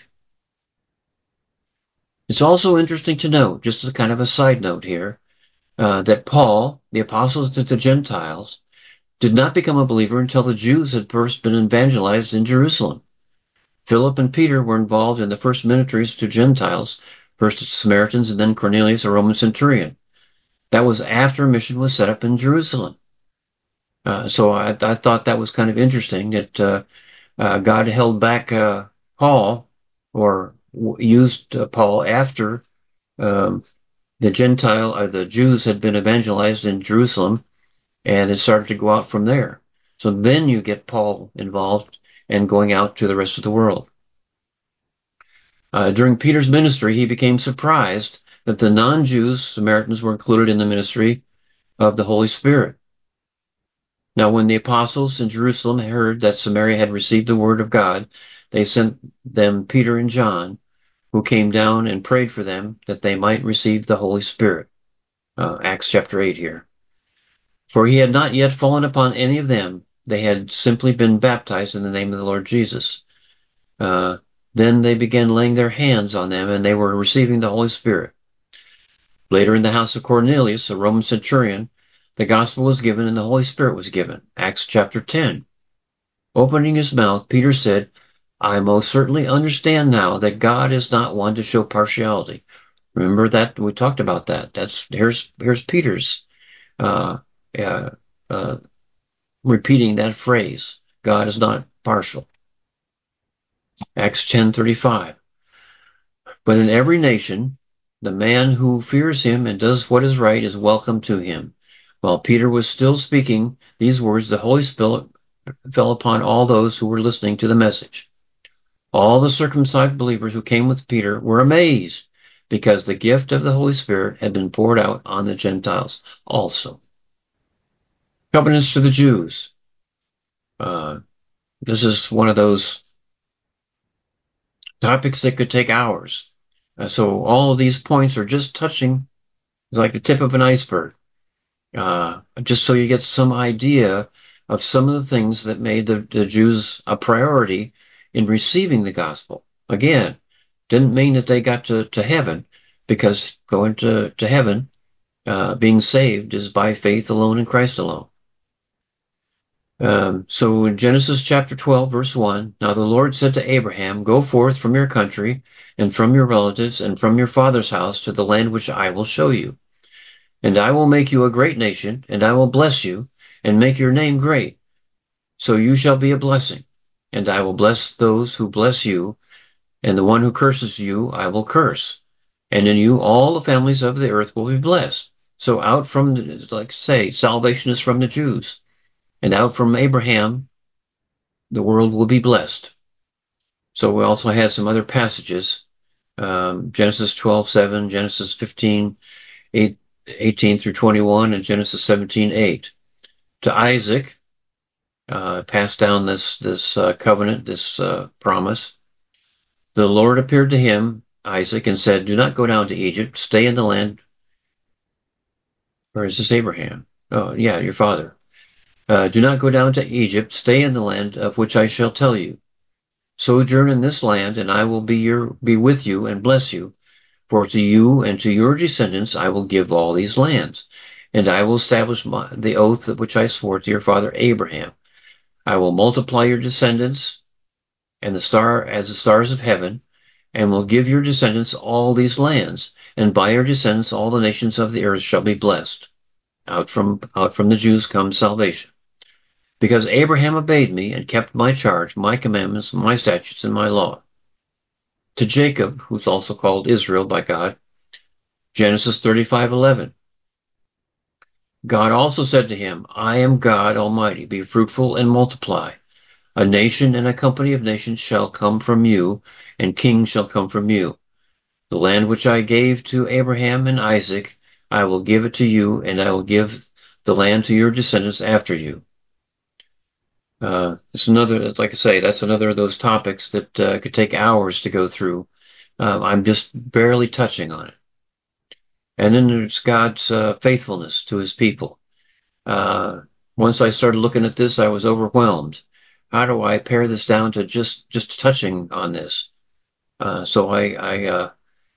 It's also interesting to note, just as kind of a side note here, uh, that Paul, the apostle to the Gentiles, did not become a believer until the Jews had first been evangelized in Jerusalem. Philip and Peter were involved in the first ministries to Gentiles, first to Samaritans and then Cornelius, a Roman centurion. That was after a mission was set up in Jerusalem. Uh, so I, I thought that was kind of interesting that uh, uh, God held back uh, Paul, or w- used uh, Paul after um, the Gentile or the Jews had been evangelized in Jerusalem, and it started to go out from there. So then you get Paul involved and going out to the rest of the world. Uh, during Peter's ministry, he became surprised that the non-Jews, Samaritans, were included in the ministry of the Holy Spirit. Now, when the apostles in Jerusalem heard that Samaria had received the word of God, they sent them Peter and John, who came down and prayed for them that they might receive the Holy Spirit. Uh, Acts chapter eight here. For he had not yet fallen upon any of them. They had simply been baptized in the name of the Lord Jesus. Uh, then they began laying their hands on them, and they were receiving the Holy Spirit. Later, in the house of Cornelius, a Roman centurion, the gospel was given and the Holy Spirit was given. Acts chapter ten. Opening his mouth, Peter said, I most certainly understand now that God is not one to show partiality. Remember that? We talked about that. That's here's here's Peter's uh, uh, uh, repeating that phrase. God is not partial. Acts ten thirty-five. But in every nation, the man who fears him and does what is right is welcome to him. While Peter was still speaking these words, the Holy Spirit fell upon all those who were listening to the message. All the circumcised believers who came with Peter were amazed because the gift of the Holy Spirit had been poured out on the Gentiles also. Covenants to the Jews. Uh, this is one of those topics that could take hours. Uh, so all of these points are just touching, like the tip of an iceberg, uh, just so you get some idea of some of the things that made the, the Jews a priority in receiving the gospel. Again, didn't mean that they got to, to heaven, because going to, to heaven, uh, being saved, is by faith alone in Christ alone. Um, so in Genesis chapter twelve, verse one, now the Lord said to Abraham, go forth from your country and from your relatives and from your father's house to the land which I will show you. And I will make you a great nation, and I will bless you and make your name great. So you shall be a blessing. And I will bless those who bless you, and the one who curses you I will curse. And in you all the families of the earth will be blessed. So out from, the, like say, salvation is from the Jews. And out from Abraham, the world will be blessed. So we also had some other passages, um, Genesis twelve seven, Genesis fifteen eight, eighteen through twenty-one, and Genesis seventeen eight. To Isaac, uh, passed down this this uh, covenant, this uh, promise. The Lord appeared to him, Isaac, and said, do not go down to Egypt. Stay in the land. Or is this Abraham? Oh, yeah, your father. Uh, do not go down to Egypt. Stay in the land of which I shall tell you. Sojourn in this land, and I will be your be with you and bless you. For to you and to your descendants I will give all these lands, and I will establish my, the oath which I swore to your father Abraham. I will multiply your descendants and the star as the stars of heaven, and will give your descendants all these lands, and by your descendants all the nations of the earth shall be blessed. Out from out from the Jews comes salvation. Because Abraham obeyed me and kept my charge, my commandments, my statutes, and my law. To Jacob, who's also called Israel by God, Genesis thirty-five eleven. God also said to him, I am God Almighty, be fruitful and multiply. A nation and a company of nations shall come from you, and kings shall come from you. The land which I gave to Abraham and Isaac, I will give it to you, and I will give the land to your descendants after you. Uh, it's another, like I say, that's another of those topics that uh, could take hours to go through. Uh, I'm just barely touching on it. And then there's God's uh, faithfulness to his people. Uh, once I started looking at this, I was overwhelmed. How do I pare this down to just, just touching on this? Uh, so I, I, uh,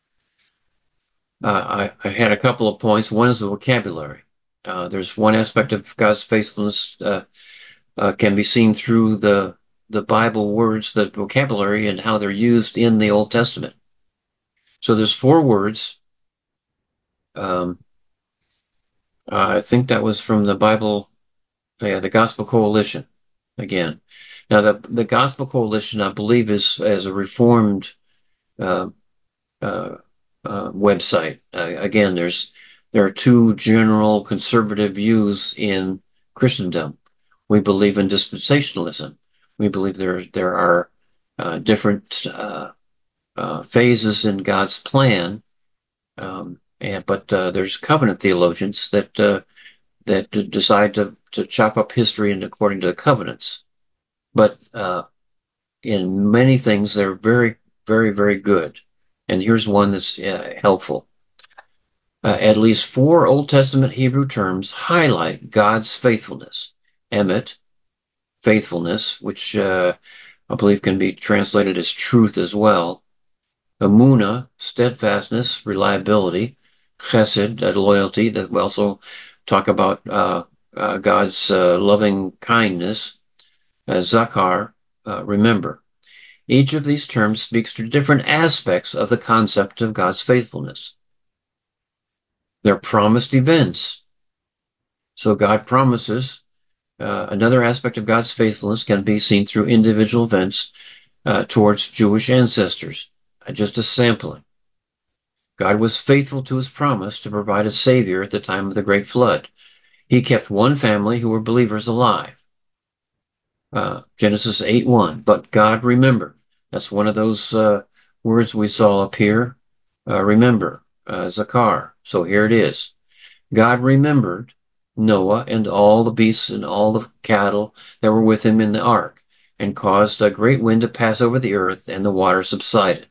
uh, I, I had a couple of points. One is the vocabulary. Uh, there's one aspect of God's faithfulness uh, uh, can be seen through the the Bible words, the vocabulary, and how they're used in the Old Testament. So there's four words. Um, uh, I think that was from the Bible, yeah, the Gospel Coalition. Again, now the the Gospel Coalition, I believe, is as a Reformed uh, uh, uh, website. Uh, again, there's there are two general conservative views in Christendom. We believe in dispensationalism. We believe there there are uh, different uh, uh, phases in God's plan, um, and but uh, there's covenant theologians that uh, that decide to to chop up history and according to the covenants. But uh, in many things, they're very, very, very good. And here's one that's uh, helpful. Uh, at least four Old Testament Hebrew terms highlight God's faithfulness. Emet, faithfulness, which uh, I believe can be translated as truth as well. Emunah, steadfastness, reliability. Chesed, uh, loyalty, that we also talk about uh, uh, God's uh, loving kindness. Uh, Zakar, uh, remember. Each of these terms speaks to different aspects of the concept of God's faithfulness. They're promised events. So God promises. Uh, another aspect of God's faithfulness can be seen through individual events uh, towards Jewish ancestors. Uh, just a sampling. God was faithful to his promise to provide a Savior at the time of the Great Flood. He kept one family who were believers alive. Uh, Genesis eight one. But God remembered. That's one of those uh, words we saw up here. Uh, remember, uh, Zakar. So here it is. God remembered Noah and all the beasts and all the cattle that were with him in the ark, and caused a great wind to pass over the earth, and the water subsided.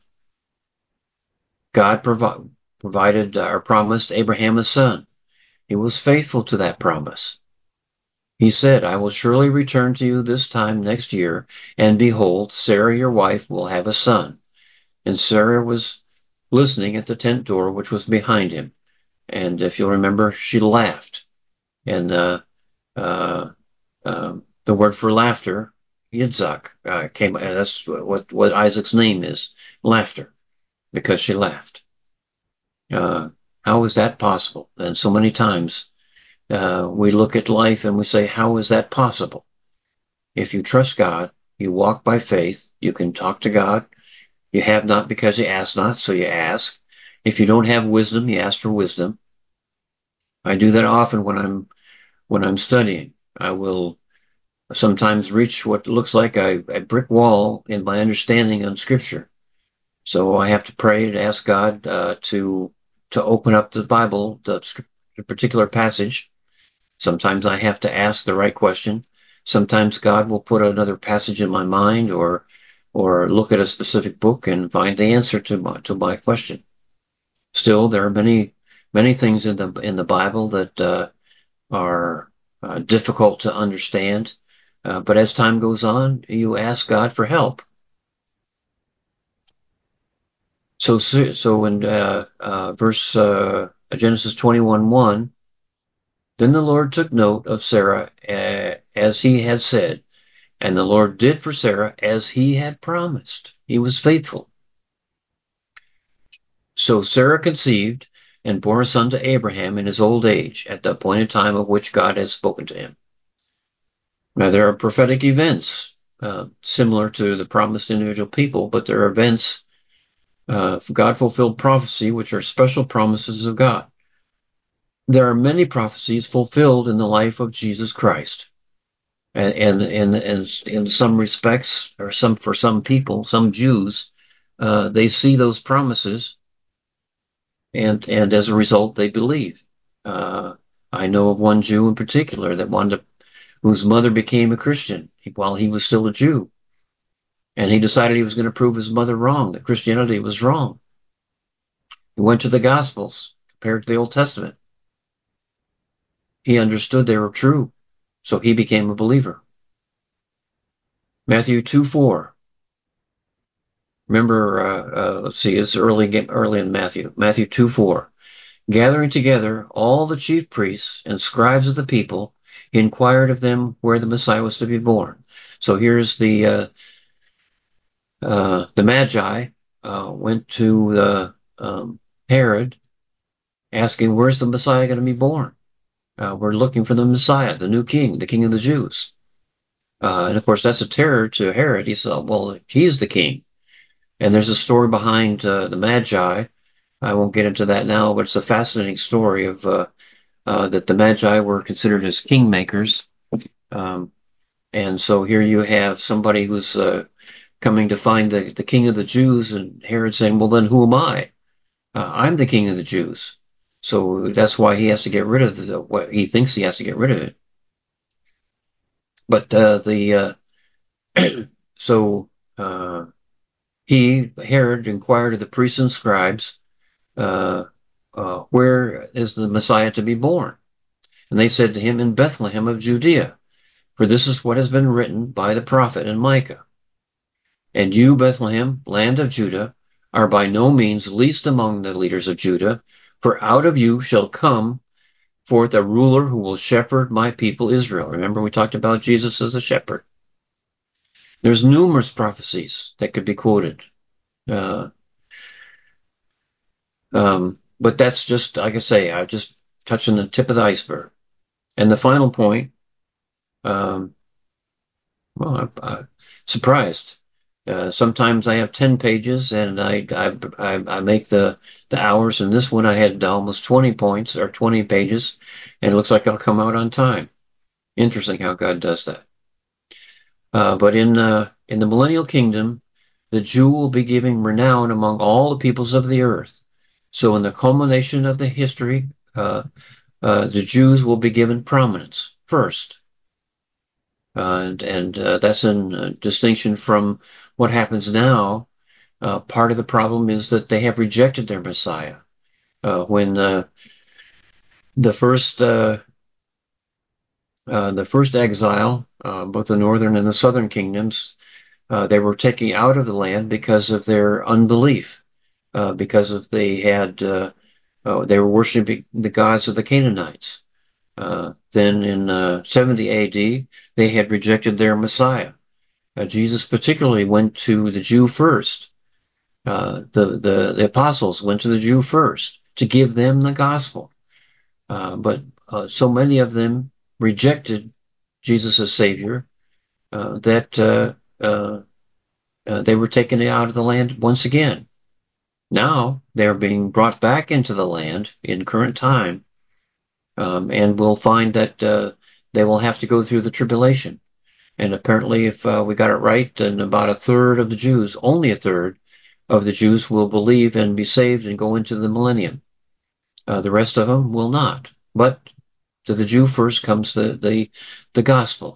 God provi- provided uh, or promised Abraham a son. He was faithful to that promise. He said, I will surely return to you this time next year, and behold, Sarah your wife will have a son. And Sarah was listening at the tent door, which was behind him. And if you'll remember, she laughed. And uh, uh, uh, the word for laughter, Yitzhak, uh, came. Uh, that's what what Isaac's name is, laughter, because she laughed. Uh, how is that possible? And so many times uh, we look at life and we say, how is that possible? If you trust God, you walk by faith, you can talk to God. You have not because you ask not, so you ask. If you don't have wisdom, you ask for wisdom. I do that often when I'm when I'm studying. I will sometimes reach what looks like a, a brick wall in my understanding on Scripture. So I have to pray and ask God uh, to to open up the Bible, the, the particular passage. Sometimes I have to ask the right question. Sometimes God will put another passage in my mind, or or look at a specific book and find the answer to my to my question. Still, there are many many things in the in the Bible that uh, are uh, difficult to understand. Uh, but as time goes on, you ask God for help. So, so in uh, uh, verse uh, Genesis twenty-one one, then the Lord took note of Sarah uh, as he had said, and the Lord did for Sarah as he had promised. He was faithful. So Sarah conceived and bore a son to Abraham in his old age, at the appointed time of which God had spoken to him. Now, there are prophetic events uh, similar to the promised individual people, but there are events, uh, God-fulfilled prophecy, which are special promises of God. There are many prophecies fulfilled in the life of Jesus Christ. And, and, and, and in some respects, or some for some people, some Jews, uh, they see those promises, and, and as a result, they believe. Uh, I know of one Jew in particular that wanted to, whose mother became a Christian while he was still a Jew. And he decided he was going to prove his mother wrong, that Christianity was wrong. He went to the Gospels, compared to the Old Testament. He understood they were true, so he became a believer. Matthew two four. Remember, uh, uh, let's see, it's early, early in Matthew. Matthew two four. Gathering together all the chief priests and scribes of the people, he inquired of them where the Messiah was to be born. So here's the uh, uh, the Magi uh, went to uh, um, Herod, asking, where's the Messiah going to be born? Uh, we're looking for the Messiah, the new king, the king of the Jews. Uh, and of course, that's a terror to Herod. He said, well, he's the king. And there's a story behind uh, the Magi. I won't get into that now, but it's a fascinating story of uh, uh, that the Magi were considered as kingmakers. Um, and so here you have somebody who's uh, coming to find the, the king of the Jews, and Herod saying, well, then who am I? Uh, I'm the king of the Jews. So that's why he has to get rid of the, what he thinks he has to get rid of it. But uh, the uh, so uh, he, Herod, inquired of the priests and scribes, uh, uh, where is the Messiah to be born? And they said to him, in Bethlehem of Judea, for this is what has been written by the prophet in Micah. And you, Bethlehem, land of Judah, are by no means least among the leaders of Judah, for out of you shall come forth a ruler who will shepherd my people Israel. Remember, we talked about Jesus as a shepherd. There's numerous prophecies that could be quoted. Uh, um, but that's just, like I say, I just touching the tip of the iceberg. And the final point, um, well, I'm, I'm surprised. Uh, sometimes I have ten pages, and I, I I I make the the hours. And this one I had almost twenty points or twenty pages, and it looks like I'll come out on time. Interesting how God does that. Uh, but in uh, in the millennial kingdom, the Jew will be giving renown among all the peoples of the earth. So in the culmination of the history, uh, uh, the Jews will be given prominence first. Uh, and and uh, that's in uh, distinction from what happens now. Uh, part of the problem is that they have rejected their Messiah. Uh, when uh, the first uh, uh, the first exile, uh, both the northern and the southern kingdoms, uh, they were taken out of the land because of their unbelief, uh, because of they had uh, uh, they were worshiping the gods of the Canaanites. Uh, then in uh, seventy A D, they had rejected their Messiah. Uh, Jesus particularly went to the Jew first. Uh, the, the, the apostles went to the Jew first to give them the gospel. Uh, but uh, so many of them rejected Jesus as Savior uh, that uh, uh, uh, they were taken out of the land once again. Now they're being brought back into the land in current time, um, and we'll find that uh, they will have to go through the tribulation. And apparently, if uh, we got it right, then about a third of the Jews, only a third of the Jews, will believe and be saved and go into the millennium. Uh, the rest of them will not. But to the Jew first comes the the, the gospel.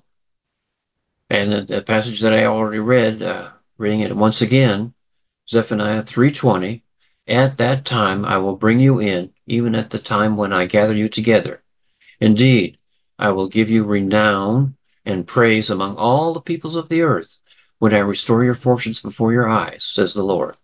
And the, the passage that I already read, uh, reading it once again, Zephaniah three twenty. At that time I will bring you in, even at the time when I gather you together. Indeed, I will give you renown and praise among all the peoples of the earth, when I restore your fortunes before your eyes, says the Lord.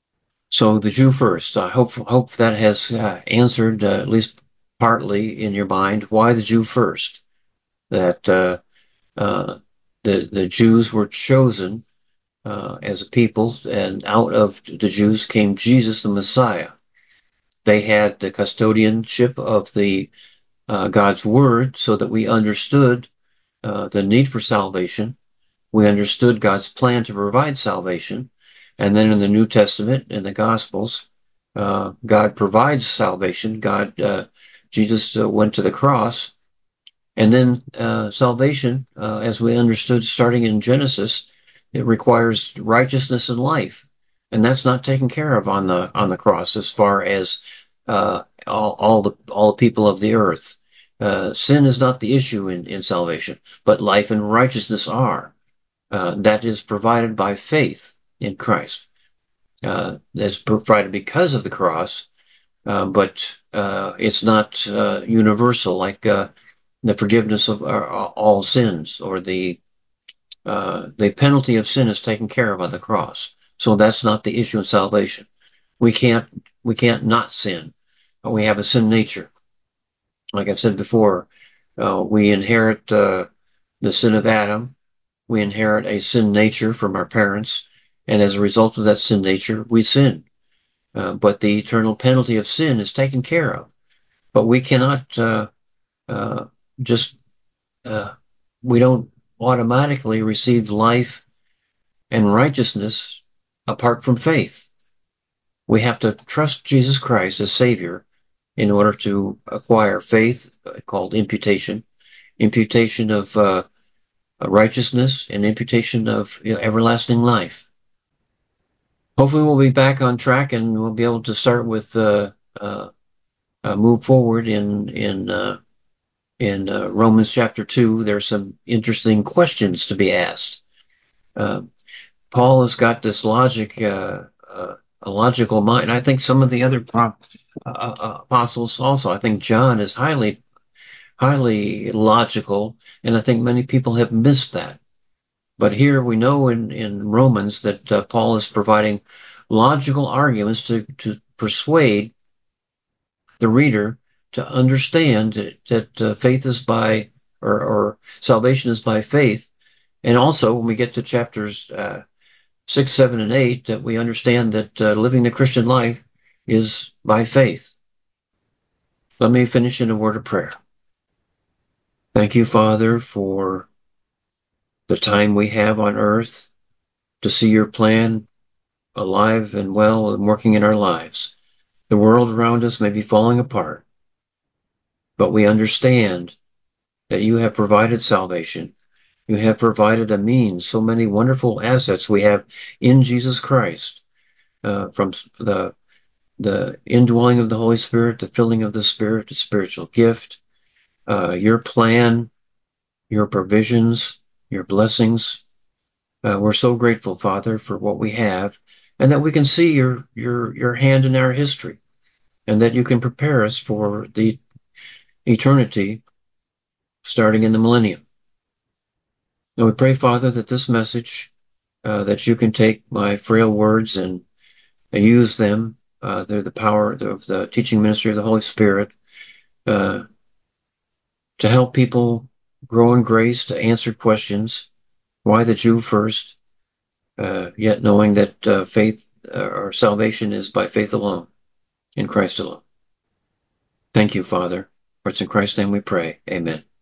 So the Jew first. I hope hope that has uh, answered, uh, at least partly in your mind, why the Jew first. That uh, uh, the the Jews were chosen uh, as a people, and out of the Jews came Jesus the Messiah. They had the custodianship of the uh, God's Word, so that we understood uh, the need for salvation. We understood God's plan to provide salvation. And then in the New Testament, in the Gospels, uh, God provides salvation. God, uh, Jesus uh, went to the cross. And then uh, salvation, uh, as we understood starting in Genesis, it requires righteousness and life. And that's not taken care of on the on the cross as far as uh, all, all the all the people of the earth. Uh, sin is not the issue in, in salvation, but life and righteousness are. Uh, that is provided by faith in Christ. Uh, that's provided because of the cross, uh, but uh, it's not uh, universal, like uh, the forgiveness of our, all sins, or the uh, the penalty of sin is taken care of on the cross. So that's not the issue in salvation. We can't we can't not sin. We have a sin nature. Like I've said before, uh, we inherit uh, the sin of Adam. We inherit a sin nature from our parents, and as a result of that sin nature, we sin. Uh, but the eternal penalty of sin is taken care of. But we cannot uh, uh, just, uh, we don't automatically receive life and righteousness apart from faith. We have to trust Jesus Christ as Savior in order to acquire faith, uh, called imputation, imputation of uh, righteousness, and imputation of, you know, everlasting life. Hopefully we'll be back on track, and we'll be able to start with uh, uh, uh, move forward in in uh, in uh, Romans chapter two. There's some interesting questions to be asked. Uh, Paul has got this logic, uh, uh, a logical mind. I think some of the other uh, uh, apostles also. I think John is highly highly logical, and I think many people have missed that. But here we know in, in Romans that uh, Paul is providing logical arguments to, to persuade the reader to understand that, that uh, faith is by, or, or salvation is by faith. And also, when we get to chapters uh, six, seven, and eight, that we understand that uh, living the Christian life is by faith. Let me finish in a word of prayer. Thank you, Father, for the time we have on earth to see your plan alive and well and working in our lives. The world around us may be falling apart, but we understand that you have provided salvation. You have provided a means, so many wonderful assets we have in Jesus Christ, uh, from the the indwelling of the Holy Spirit, the filling of the Spirit, the spiritual gift, uh, your plan, your provisions, your blessings. Uh, we're so grateful, Father, for what we have, and that we can see your your your hand in our history, and that you can prepare us for the eternity starting in the millennium. And we pray, Father, that this message, uh, that you can take my frail words and, and use them. Uh, they're the power of the teaching ministry of the Holy Spirit, uh, to help people grow in grace, to answer questions. Why the Jew first? Uh, yet knowing that uh, faith uh, or salvation is by faith alone, in Christ alone. Thank you, Father. For it's in Christ's name we pray. Amen.